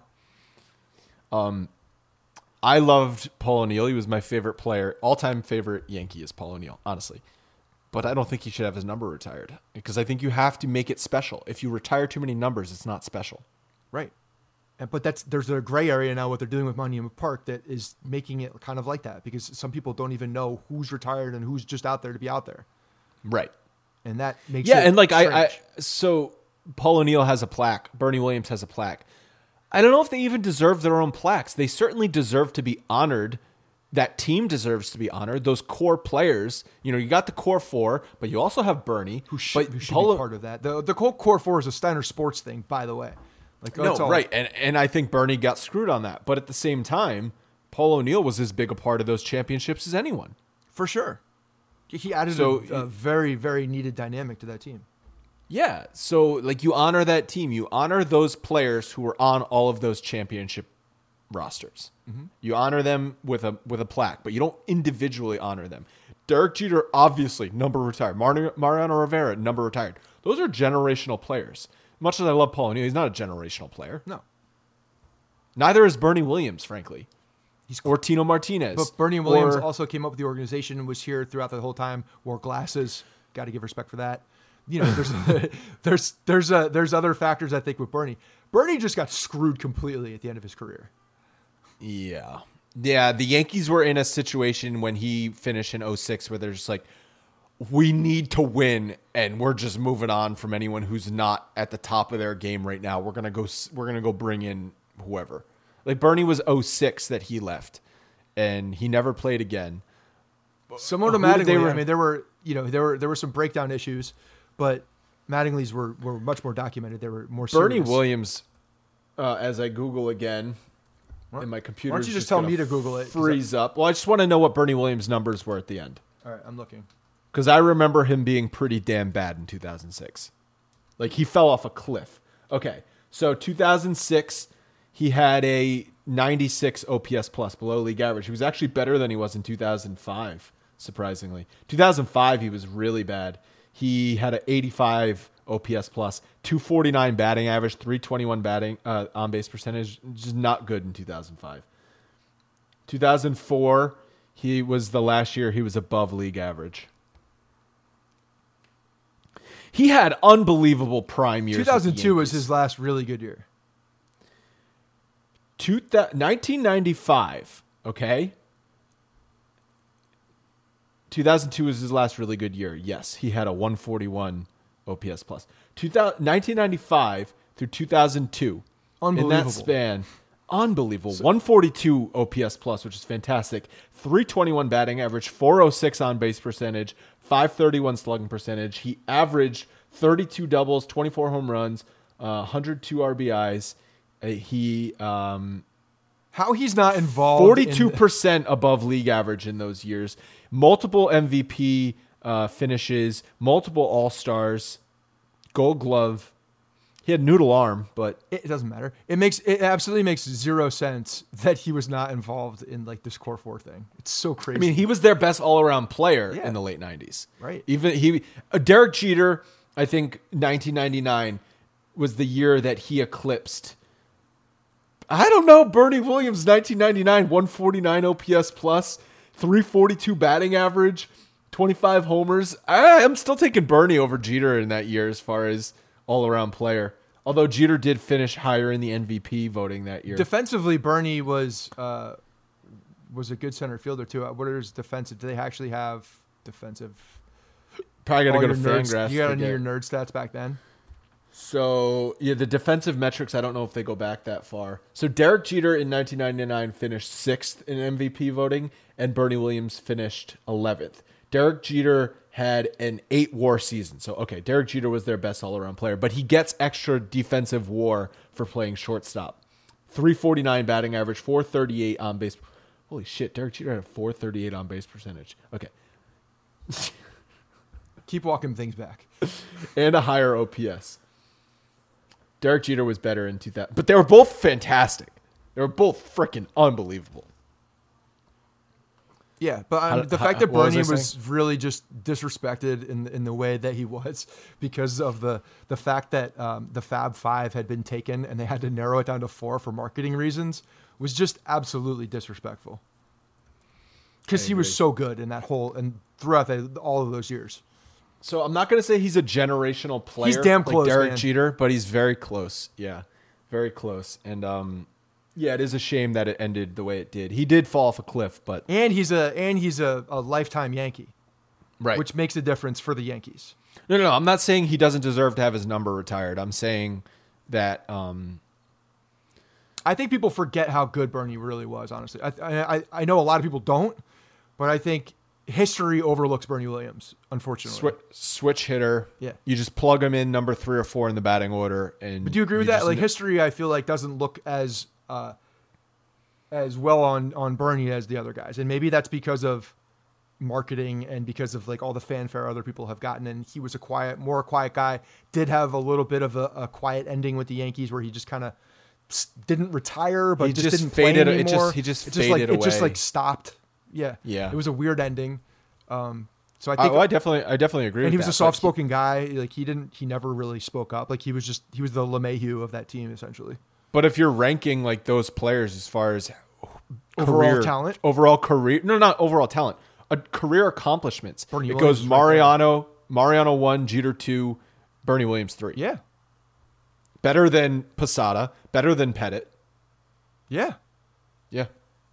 I loved Paul O'Neill. He was my favorite player. All-time favorite Yankee is Paul O'Neill, honestly. But I don't think he should have his number retired because I think you have to make it special. If you retire too many numbers, it's not special. Right. But there's a gray area now what they're doing with Monument Park that is making it kind of like that because some people don't even know who's retired and who's just out there to be out there. Right. And that makes Yeah, it and like strange. so Paul O'Neill has a plaque. Bernie Williams has a plaque. I don't know if they even deserve their own plaques. They certainly deserve to be honored that team deserves to be honored. Those core players, you got the core four, but you also have Bernie, who should be part of that. The core four is a Steiner Sports thing, by the way. Right. And I think Bernie got screwed on that. But at the same time, Paul O'Neill was as big a part of those championships as anyone. For sure. He added a very, very needed dynamic to that team. Yeah. So you honor that team. You honor those players who were on all of those championship rosters. Mm-hmm. You honor them with a plaque, but you don't individually honor them. Derek Jeter, obviously, number retired. Mariano Rivera, number retired. Those are generational players. Much as I love Paul O'Neill, he's not a generational player. No. Neither is Bernie Williams, frankly. Or Tino Martinez. But Bernie Williams also came up with the organization and was here throughout the whole time, wore glasses. Got to give respect for that. There's other factors, I think, with Bernie. Bernie just got screwed completely at the end of his career. Yeah. Yeah, the Yankees were in a situation when he finished in 2006 where they're just like, we need to win, and we're just moving on from anyone who's not at the top of their game right now. We're gonna go bring in whoever. Like Bernie was 2006 that he left, and he never played again. Somewhat Mattingly, there were some breakdown issues, but Mattingly's were much more documented. They were more serious. Bernie Williams, as I Google again. And my computer. Why don't you just tell me to Google it? Freeze up. Well, I just want to know what Bernie Williams' numbers were at the end. All right, I'm looking. Because I remember him being pretty damn bad in 2006. He fell off a cliff. Okay, so 2006, he had a 96 OPS plus, below league average. He was actually better than he was in 2005, surprisingly. 2005, he was really bad. He had an 85 OPS plus, 249 batting average, 321 batting on base percentage, just not good in 2005. 2004, he was the last year he was above league average. He had unbelievable prime years. 2002 was his last really good year. 1995, okay? 2002 was his last really good year. Yes, he had a 141 OPS plus. 1995 through 2002. Unbelievable. In that span, unbelievable. 142 OPS plus, which is fantastic. 321 batting average, 406 on base percentage, 531 slugging percentage. He averaged 32 doubles, 24 home runs, 102 RBIs. How he's not involved? 42% above league average in those years. Multiple MVP finishes, multiple All-Stars, Gold Glove. He had noodle arm, but it doesn't matter. It absolutely makes zero sense that he was not involved in this core four thing. It's so crazy. I mean, he was their best all-around player in the late 90s. Right. Even Derek Jeter, I think 1999 was the year that he eclipsed. I don't know, Bernie Williams, 1999, 149 OPS plus, 342 batting average, 25 homers. I'm still taking Bernie over Jeter in that year as far as all-around player. Although Jeter did finish higher in the MVP voting that year. Defensively, Bernie was a good center fielder too. What is defensive? Do they actually have defensive? Probably got to go to Fangraphs. You got any of your nerd stats back then? So, yeah, the defensive metrics, I don't know if they go back that far. So, Derek Jeter in 1999 finished 6th in MVP voting, and Bernie Williams finished 11th. Derek Jeter had an 8-WAR season. So, okay, Derek Jeter was their best all-around player, but he gets extra defensive WAR for playing shortstop. 349 batting average, 438 on base. Holy shit, Derek Jeter had a 438 on base percentage. Okay. Keep walking things back. And a higher OPS. Derek Jeter was better in 2000, but they were both fantastic. They were both freaking unbelievable. Yeah, but the fact that Bernie was really just disrespected in the way that he was because of the fact that the Fab Five had been taken and they had to narrow it down to 4 for marketing reasons was just absolutely disrespectful. Because he was so good in that whole and throughout all of those years. So I'm not going to say he's a generational player. He's damn close, like Derek man. Jeter, but he's very close. Yeah, very close. And yeah, it is a shame that it ended the way it did. He did fall off a cliff, but he's a lifetime Yankee, right? Which makes a difference for the Yankees. No. I'm not saying he doesn't deserve to have his number retired. I'm saying that I think people forget how good Bernie really was, honestly. I know a lot of people don't, but I think history overlooks Bernie Williams, unfortunately. Switch hitter. Yeah. You just plug him in number 3 or 4 in the batting order. And but do you agree with that? Like, history, I feel like, doesn't look as well on Bernie as the other guys. And maybe that's because of marketing and because of like all the fanfare other people have gotten. And he was more quiet guy, did have a little bit of a quiet ending with the Yankees where he just kind of didn't retire, but he just didn't faded, play anymore. It just faded away. It just like stopped. Yeah. It was a weird ending. So I think I definitely agree. And he was a soft-spoken guy. Like he never really spoke up. Like he was the LeMahieu of that team essentially. But if you're ranking like those players as far as not overall talent, career accomplishments. Bernie it Williams goes Mariano 1, Jeter 2, Bernie Williams 3. Yeah. Better than Posada, better than Pettit. Yeah. Yeah.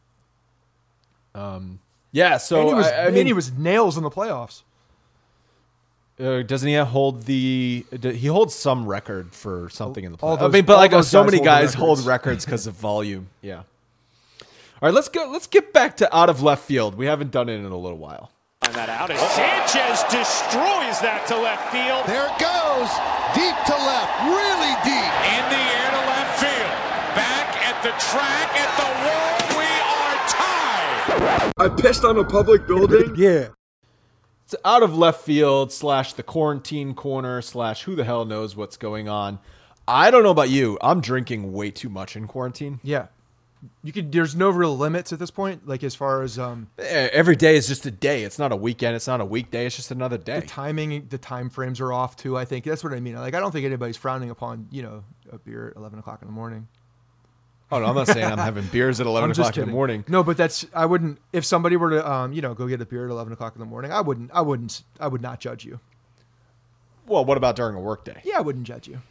So I mean, he was nails in the playoffs. Doesn't he hold he holds some record for something in the playoffs? So many guys hold records because of volume. Yeah. All right, let's get back to out of left field. We haven't done it in a little while. And that out, and Sanchez destroys that to left field. There it goes, deep to left, really deep. In the air to left field. Back at the track at the wall, we are tied. I pissed on a public building. Yeah. It's out of left field / the quarantine corner / who the hell knows what's going on. I don't know about you. I'm drinking way too much in quarantine. Yeah. There's no real limits at this point. Like as far as every day is just a day. It's not a weekend. It's not a weekday. It's just another day. The time frames are off too. I think that's what I mean. Like I don't think anybody's frowning upon a beer at 11 o'clock in the morning. Oh no, I'm not saying I'm having beers at 11 o'clock in the morning. No, but I wouldn't. If somebody were to go get a beer at 11 o'clock in the morning, I would not judge you. Well, what about during a work day? Yeah, I wouldn't judge you.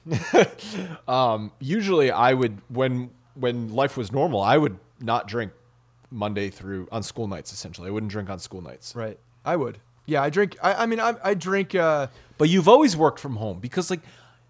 Usually, I would when life was normal, I would not drink Monday through on school nights. Essentially, I wouldn't drink on school nights. Right. I would. Yeah, I drink. I drink. But you've always worked from home because, like,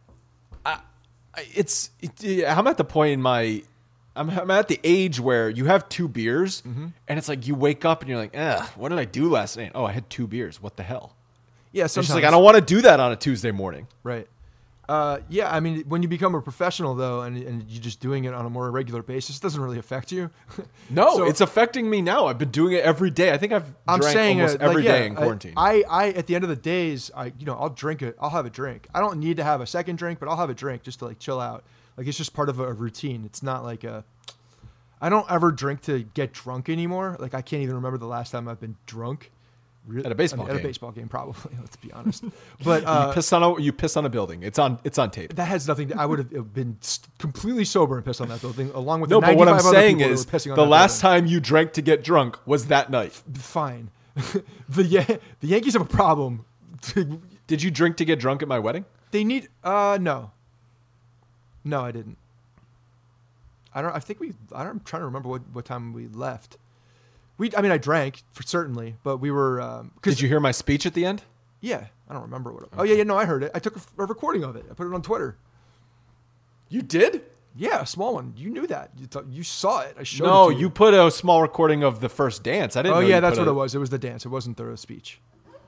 I'm at the point in I'm at the age where you have 2 beers, and it's like you wake up and you're like, what did I do last night? Oh, I had 2 beers. What the hell? Yeah, sometimes. It's like I don't want to do that on a Tuesday morning. Right. Yeah, I mean, when you become a professional, though, and you're just doing it on a more regular basis, it doesn't really affect you. No, it's affecting me now. I've been doing it every day. I think I've drank almost every day in quarantine. I at the end of the days, I'll drink it. I'll have a drink. I don't need to have a second drink, but I'll have a drink just to like chill out. Like it's just part of a routine. It's not like I don't ever drink to get drunk anymore. Like I can't even remember the last time I've been drunk. At a baseball game. At a baseball game, probably. Let's be honest. But you piss on a building. It's on tape. That has nothing. I would have been completely sober and pissed on that building, along with no. the 95 But what I'm other saying people is, who were pissing on the that last building. time you drank to get drunk was that night. Fine. The Yankees have a problem. Did you drink to get drunk at my wedding? They need. No. No, I didn't. I'm trying to remember what time we left. I drank certainly, but we were. Did you hear my speech at the end? Yeah, I don't remember what. Oh yeah, no, I heard it. I took a recording of it. I put it on Twitter. You did? Yeah, a small one. You knew that. You saw it. I showed it. No, to you. you put a small recording of the first dance. I didn't. Oh know yeah, that's what it was. It was the dance. It wasn't the speech.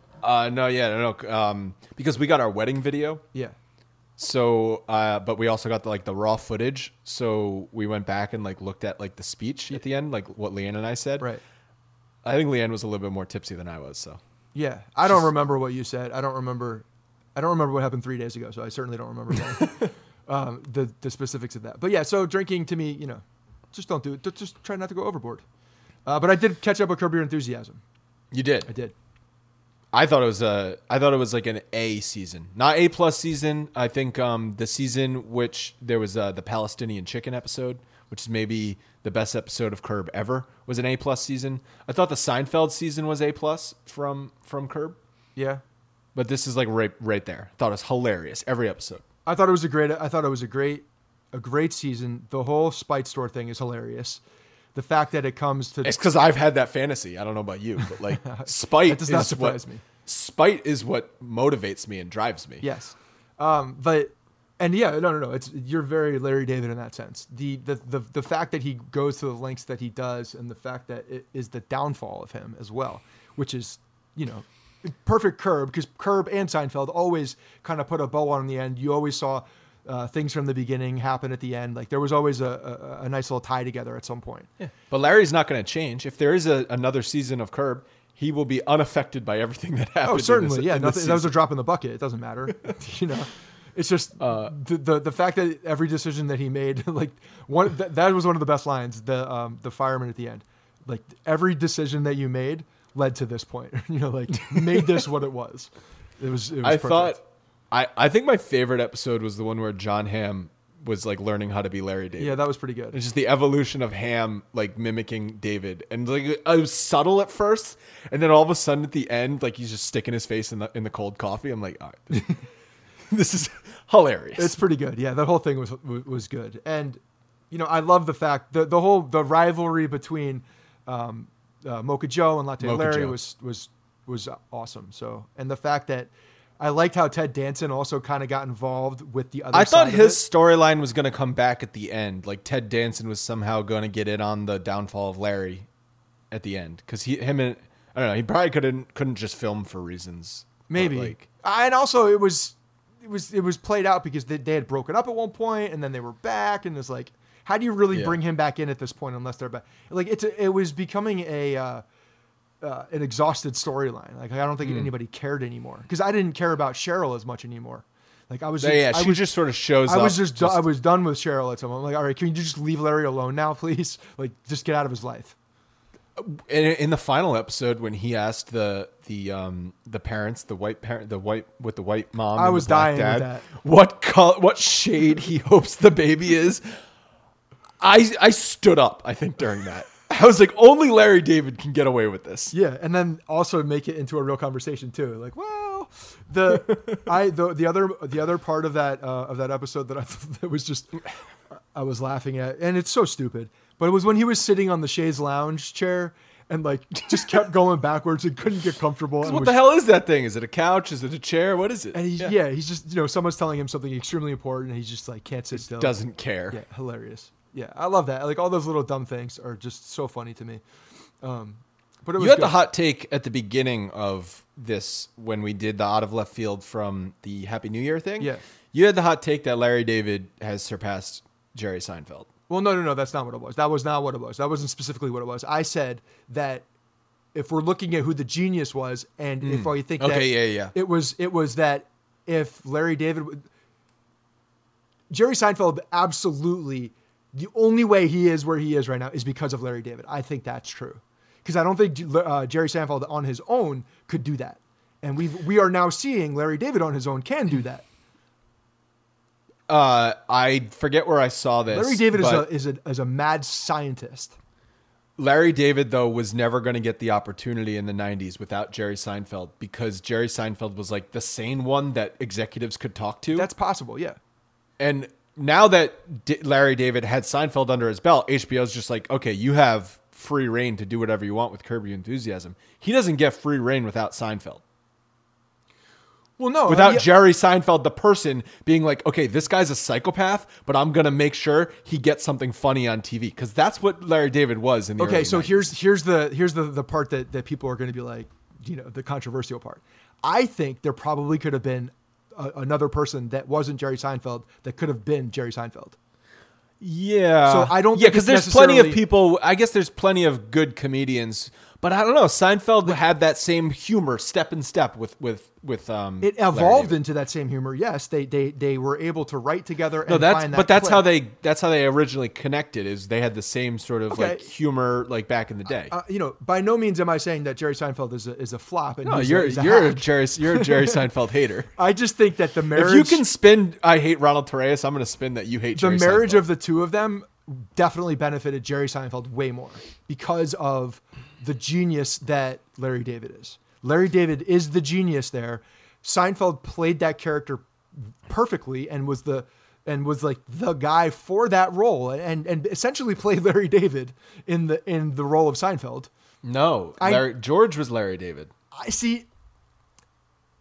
No. Because we got our wedding video. Yeah. So, but we also got the raw footage. So we went back and looked at the speech at the end, like what Leanne and I said. Right. I think Leanne was a little bit more tipsy than I was. So. Yeah, I don't remember what you said. I don't remember what happened 3 days ago. So I certainly don't remember the specifics of that. But yeah, so drinking to me, just don't do it. Just try not to go overboard. But I did catch up with Curb Your Enthusiasm. You did. I did. I thought it was like an A season, not A+ season. I think the season which there was the Palestinian chicken episode, which is maybe the best episode of Curb ever, was an A+ season. I thought the Seinfeld season was A+ from Curb. Yeah, but this is right there. I thought it was hilarious every episode. I thought it was a great season. The whole Spite Store thing is hilarious. The fact that it comes to... It's because I've had that fantasy. I don't know about you, but spite that does not surprise me. Spite is what motivates me and drives me. Yes. But And yeah, no. You're very Larry David in that sense. The fact that he goes to the lengths that he does, and the fact that it is the downfall of him as well, which is, perfect Curb, because Curb and Seinfeld always kind of put a bow on the end. You always saw things from the beginning happen at the end. Like there was always a nice little tie together at some point. Yeah. But Larry's not going to change. If there is another season of Curb, he will be unaffected by everything that happened. Oh, certainly. Nothing. That was a drop in the bucket. It doesn't matter. It's just the fact that every decision that he made, like that was one of the best lines. The fireman at the end, like every decision that you made led to this point. Made this what it was. It was. Perfect. I think my favorite episode was the one where John Hamm was like learning how to be Larry David. Yeah, that was pretty good. It's just the evolution of Hamm like mimicking David, and like it was subtle at first, and then all of a sudden at the end, like he's just sticking his face in the cold coffee. I'm like, all right. This is hilarious. It's pretty good. Yeah, that whole thing was good. And, I love the fact the rivalry between Mocha Joe and Latte Larry was awesome. So, and the fact that I liked how Ted Danson also kind of got involved with the other side. I thought his storyline was going to come back at the end. Like Ted Danson was somehow going to get in on the downfall of Larry at the end. Because he probably couldn't just film for reasons. Maybe. And also it was played out because they had broken up at one point and then they were back, and it's like, how do you really bring him back in at this point unless they're back? Like it was becoming an exhausted storyline. Like I don't think anybody cared anymore, because I didn't care about Cheryl as much anymore. Like I was, she just sort of shows up. I was done with Cheryl at some point. I'm like, all right, can you just leave Larry alone now, please? Like just get out of his life. In the final episode, when he asked the parents, the white with the white mom, I was dying with that. What shade he hopes the baby is. I stood up. I think during that, I was like, only Larry David can get away with this. Yeah, and then also make it into a real conversation too. Like, well, the other part of that episode that was just I was laughing at, and it's so stupid. But it was when he was sitting on the chaise lounge chair and like just kept going backwards and couldn't get comfortable. What the hell is that thing? Is it a couch? Is it a chair? What is it? And he's just, someone's telling him something extremely important and he's just like can't sit still. Doesn't care. Yeah, hilarious. Yeah, I love that. Like all those little dumb things are just so funny to me. But it was you had the hot take at the beginning of this when we did the out of left field from the Happy New Year thing. Yeah, you had the hot take that Larry David has surpassed Jerry Seinfeld. Well, no, that's not what it was. That was not what it was. That wasn't specifically what it was. I said that if we're looking at who the genius was, and if you think it was that if Larry David, Jerry Seinfeld, absolutely, the only way he is where he is right now is because of Larry David. I think that's true, because I don't think Jerry Seinfeld on his own could do that, and we are now seeing Larry David on his own can do that. I forget where I saw this. Larry David is a mad scientist. Larry David, though, was never going to get the opportunity in the 90s without Jerry Seinfeld, because Jerry Seinfeld was like the sane one that executives could talk to. That's possible, yeah. And now that Larry David had Seinfeld under his belt, HBO's just like, okay, you have free reign to do whatever you want with Curb Your Enthusiasm. He doesn't get free reign without Seinfeld. Well, no. Without Jerry Seinfeld, the person, being like, okay, this guy's a psychopath, but I'm going to make sure he gets something funny on TV. Because that's what Larry David was in the early 90s. here's the part that people are going to be like, the controversial part. I think there probably could have been another person that wasn't Jerry Seinfeld that could have been Jerry Seinfeld. Yeah. So I don't. Yeah, because there's plenty of people. I guess there's plenty of good comedians, but I don't know. Seinfeld had that same humor, step in step with. It evolved into that same humor. Yes, they were able to write together. And find that. But that's how they originally connected. Is they had the same sort of like humor like back in the day. By no means am I saying that Jerry Seinfeld is a flop. And no, you're a Jerry Seinfeld hater. I just think that the marriage. If you can spin, I hate Ronald Torreyes. I'm going to spin that you hate Jerry Seinfeld. The marriage of the two of them definitely benefited Jerry Seinfeld way more because of the genius that Larry David is. Larry David is the genius there. Seinfeld played that character perfectly and was like the guy for that role and essentially played Larry David in the role of Seinfeld. No, George was Larry David. I see.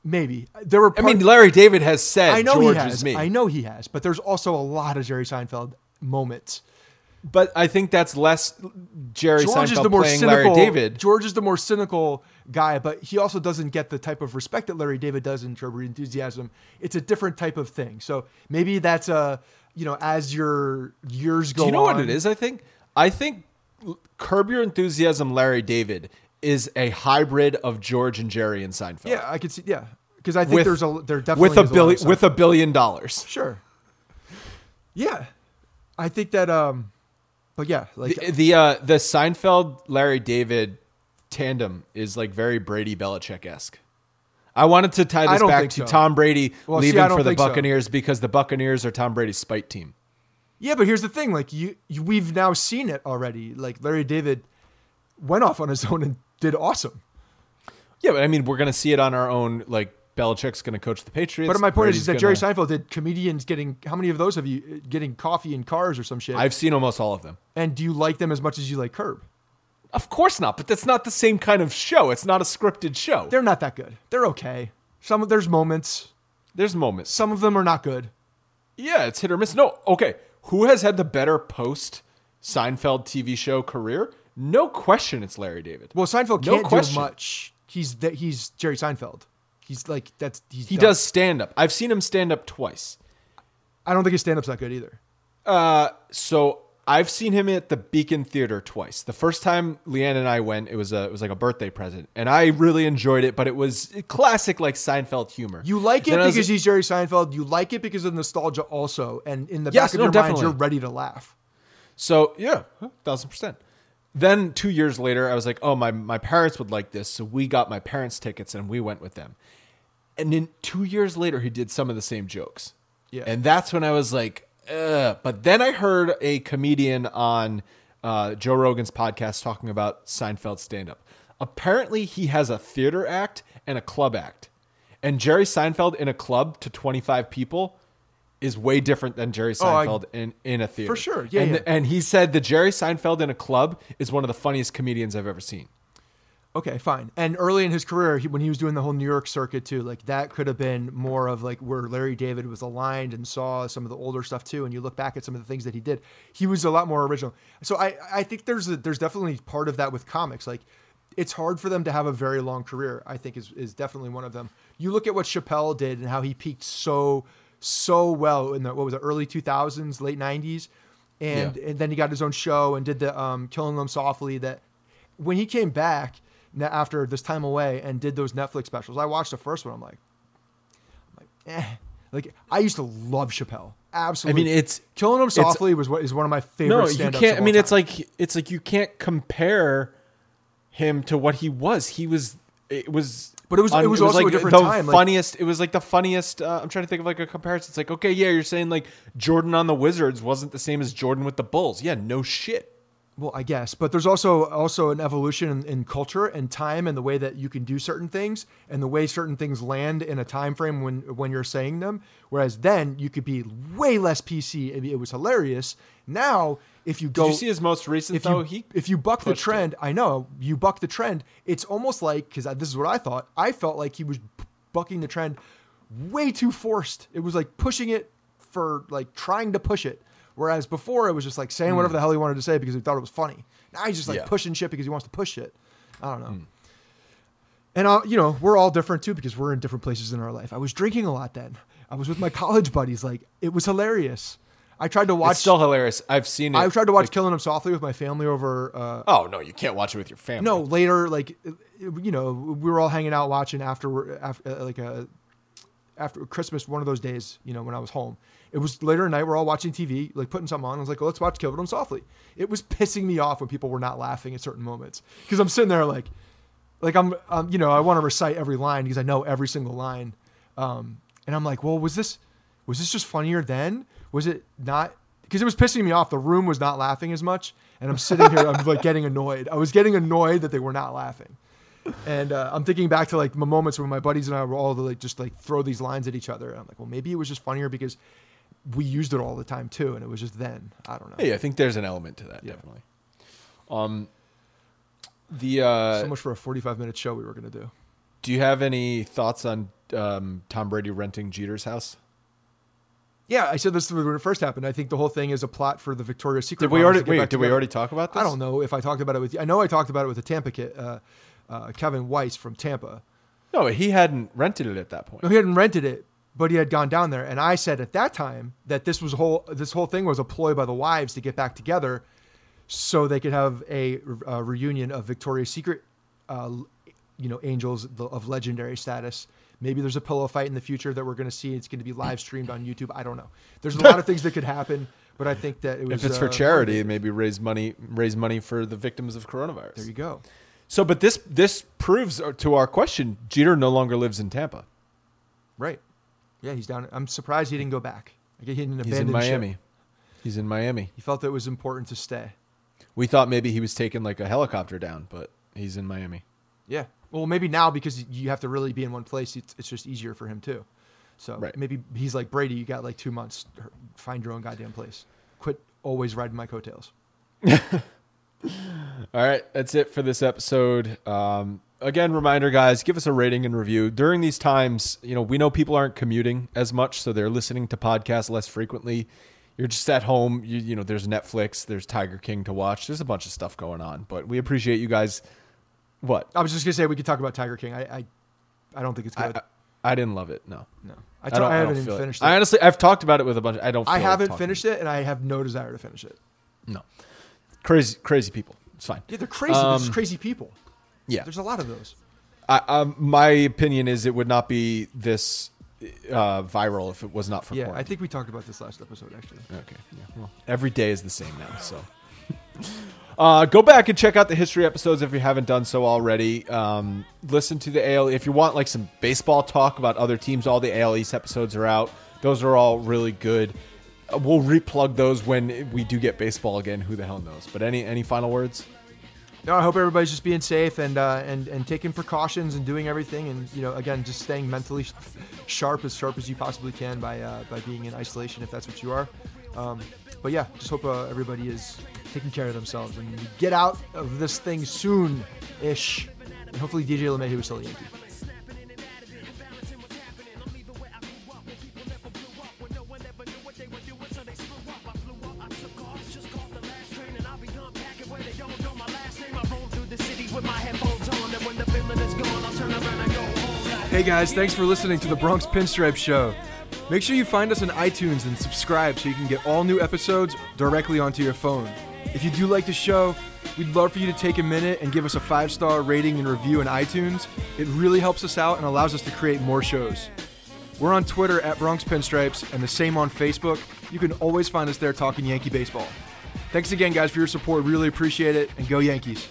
Maybe there were. Larry David has said I know George he has. is me. I know he has, but there's also a lot of Jerry Seinfeld moments. But I think that's less Jerry George Seinfeld is the more playing cynical. Larry David. George is the more cynical guy, but he also doesn't get the type of respect that Larry David does in Curb Your Enthusiasm. It's a different type of thing. So maybe that's as your years go on. Do you know what it is? I think Curb Your Enthusiasm Larry David is a hybrid of George and Jerry and Seinfeld. Yeah, I could see. Yeah, because I think there definitely with $1 billion. Sure. Yeah, I think that. But yeah, like the Seinfeld Larry David tandem is like very Brady Belichick-esque. I wanted to tie this back to Tom Brady leaving for the Buccaneers because the Buccaneers are Tom Brady's spite team. Yeah, but here's the thing: like we've now seen it already. Like Larry David went off on his own and did awesome. Yeah, but I mean, we're gonna see it on our own. Like Belichick's gonna coach the Patriots. But my point is that Jerry Seinfeld did comedians getting. How many of those have you getting coffee in cars or some shit? I've seen almost all of them. And do you like them as much as you like Curb? Of course not, but that's not the same kind of show. It's not a scripted show. They're not that good. They're okay. There's moments. There's moments. Some of them are not good. Yeah, it's hit or miss. No, okay. Who has had the better post Seinfeld TV show career? No question, it's Larry David. Well, Seinfeld can't do much. He's Jerry Seinfeld. He does stand up. I've seen him stand up twice. I don't think his stand up's that good either. So I've seen him at the Beacon Theater twice. The first time Leanne and I went, it was like a birthday present, and I really enjoyed it. But it was classic like Seinfeld humor. You like it because he's Jerry Seinfeld. You like it because of nostalgia, also, and in the back of your mind, you're ready to laugh. So yeah, 1,000%. Then 2 years later, I was like, oh, my parents would like this, so we got my parents' tickets and we went with them. And then 2 years later, he did some of the same jokes. Yeah, and that's when I was like. But then I heard a comedian on Joe Rogan's podcast talking about Seinfeld stand-up. Apparently, he has a theater act and a club act. And Jerry Seinfeld in a club to 25 people is way different than Jerry Seinfeld in a theater. For sure, yeah. And he said that Jerry Seinfeld in a club is one of the funniest comedians I've ever seen. Okay, fine. And early in his career, when he was doing the whole New York circuit too, like that could have been more of like where Larry David was aligned and saw some of the older stuff too. And you look back at some of the things that he did, he was a lot more original. So I think there's definitely part of that with comics. Like it's hard for them to have a very long career. I think is definitely one of them. You look at what Chappelle did and how he peaked so well in the early 2000s, late 90s, and then he got his own show and did the Killing Them Softly. That when he came back. After this time away and did those Netflix specials, I watched the first one. I'm like, Like I used to love Chappelle. Absolutely. I mean, it's Killing Them Softly is one of my favorite stand-ups. You can't. I mean, it's like you can't compare him to what he was. It was also like a different the time. Funniest. It was like the funniest. I'm trying to think of like a comparison. It's like, okay, yeah, you're saying like Jordan on the Wizards wasn't the same as Jordan with the Bulls. Yeah, no shit. Well, I guess, but there's also an evolution in culture and time and the way that you can do certain things and the way certain things land in a time frame when you're saying them. Whereas then you could be way less PC. It was hilarious. Now, if you go, did you see his most recent though? If you buck the trend, I know you buck the trend. It's almost like, because this is what I thought. I felt like he was bucking the trend way too forced. It was like pushing it for like trying to push it. Whereas before it was just like saying whatever the hell he wanted to say because he thought it was funny. Now he's just like pushing shit because he wants to push shit. I don't know. And we're all different too because we're in different places in our life. I was drinking a lot then. I was with my college buddies. Like it was hilarious. I tried to watch. It's still hilarious. I've seen it. I tried to watch Killing Them Softly with my family over. Oh no, you can't watch it with your family. No, later, like we were all hanging out watching after Christmas, one of those days, when I was home. It was later at night. We're all watching TV, like putting something on. I was like, let's watch Killing Them Softly. It was pissing me off when people were not laughing at certain moments because I'm sitting there like I'm I want to recite every line because I know every single line. And I'm like, well, was this just funnier then? Was it not? Because it was pissing me off. The room was not laughing as much. And I'm sitting here, I'm like getting annoyed. I was getting annoyed that they were not laughing. And I'm thinking back to like the moments when my buddies and I were all just throw these lines at each other. And I'm like, well, maybe it was just funnier because we used it all the time too, and it was just then. I don't know. Yeah, I think there's an element to that, definitely. So much for a 45-minute show we were going to do. Do you have any thoughts on Tom Brady renting Jeter's house? Yeah, I said this when it first happened. I think the whole thing is a plot for the Victoria's Secret. Did we already talk about this? I don't know if I talked about it with you. I know I talked about it with the Tampa kid, Kevin Weiss from Tampa. No, he hadn't rented it at that point. No, he hadn't rented it, but he had gone down there. And I said at that time that this whole thing was a ploy by the wives to get back together so they could have a reunion of Victoria's Secret, angels of legendary status. Maybe there's a pillow fight in the future that we're going to see. It's going to be live streamed on YouTube. I don't know. There's a lot of things that could happen, but I think that it was. If it's for charity, maybe raise money for the victims of coronavirus. There you go. So, but this proves to our question: Jeter no longer lives in Tampa. Right. Yeah, he's down. I'm surprised he didn't go back. He's in Miami. Ship. He's in Miami. He felt it was important to stay. We thought maybe he was taking like a helicopter down, but he's in Miami. Yeah. Well, maybe now because you have to really be in one place, it's just easier for him too. So maybe he's like Brady. You got like 2 months. Find your own goddamn place. Quit always riding my coattails. All right, that's it for this episode. Again, reminder, guys, give us a rating and review. During these times, we know people aren't commuting as much, so they're listening to podcasts less frequently. You're just at home. There's Netflix. There's Tiger King to watch. There's a bunch of stuff going on, but we appreciate you guys. What? I was just gonna say we could talk about Tiger King. I don't think it's good. I didn't love it. No. I haven't even finished it. I honestly, I've talked about it with a bunch. I haven't finished it, and I have no desire to finish it. No. Crazy people. It's fine. Yeah, they're crazy. There's crazy people. Yeah. There's a lot of those. My opinion is it would not be this viral if it was not for quarantine. quarantine. I think we talked about this last episode, actually. Okay. Yeah. Well, every day is the same now, so. Go back and check out the history episodes if you haven't done so already. Listen to the AL. If you want like some baseball talk about other teams, all the AL East episodes are out. Those are all really good. We'll replug those when we do get baseball again. Who the hell knows? But any final words? No, I hope everybody's just being safe and taking precautions and doing everything. And again, just staying mentally sharp as you possibly can by being in isolation if that's what you are. But yeah, just hope everybody is taking care of themselves and get out of this thing soon-ish. And hopefully DJ LeMahieu is still a Yankee. Hey guys, thanks for listening to the Bronx Pinstripe Show. Make sure you find us on iTunes and subscribe so you can get all new episodes directly onto your phone. If you do like the show, we'd love for you to take a minute and give us a 5-star rating and review in iTunes. It really helps us out and allows us to create more shows. We're on Twitter at Bronx Pinstripes and the same on Facebook. You can always find us there talking Yankee baseball. Thanks again, guys, for your support. Really appreciate it, and go Yankees.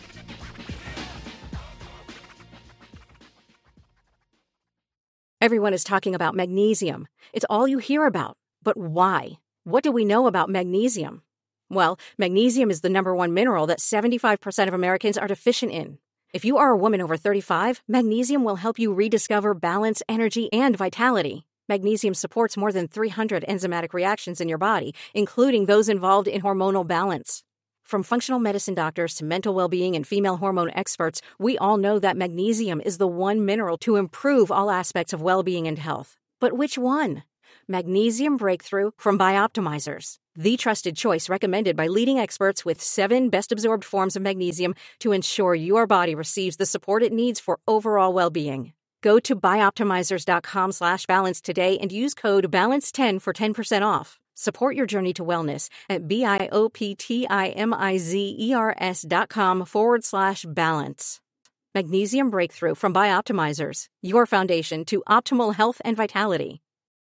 Everyone is talking about magnesium. It's all you hear about. But why? What do we know about magnesium? Well, magnesium is the #1 mineral that 75% of Americans are deficient in. If you are a woman over 35, magnesium will help you rediscover balance, energy, and vitality. Magnesium supports more than 300 enzymatic reactions in your body, including those involved in hormonal balance. From functional medicine doctors to mental well-being and female hormone experts, we all know that magnesium is the one mineral to improve all aspects of well-being and health. But which one? Magnesium Breakthrough from Bioptimizers, the trusted choice recommended by leading experts with 7 best-absorbed forms of magnesium to ensure your body receives the support it needs for overall well-being. Go to bioptimizers.com/balance today and use code BALANCE10 for 10% off. Support your journey to wellness at bioptimizers.com/balance. Magnesium Breakthrough from Bioptimizers, your foundation to optimal health and vitality.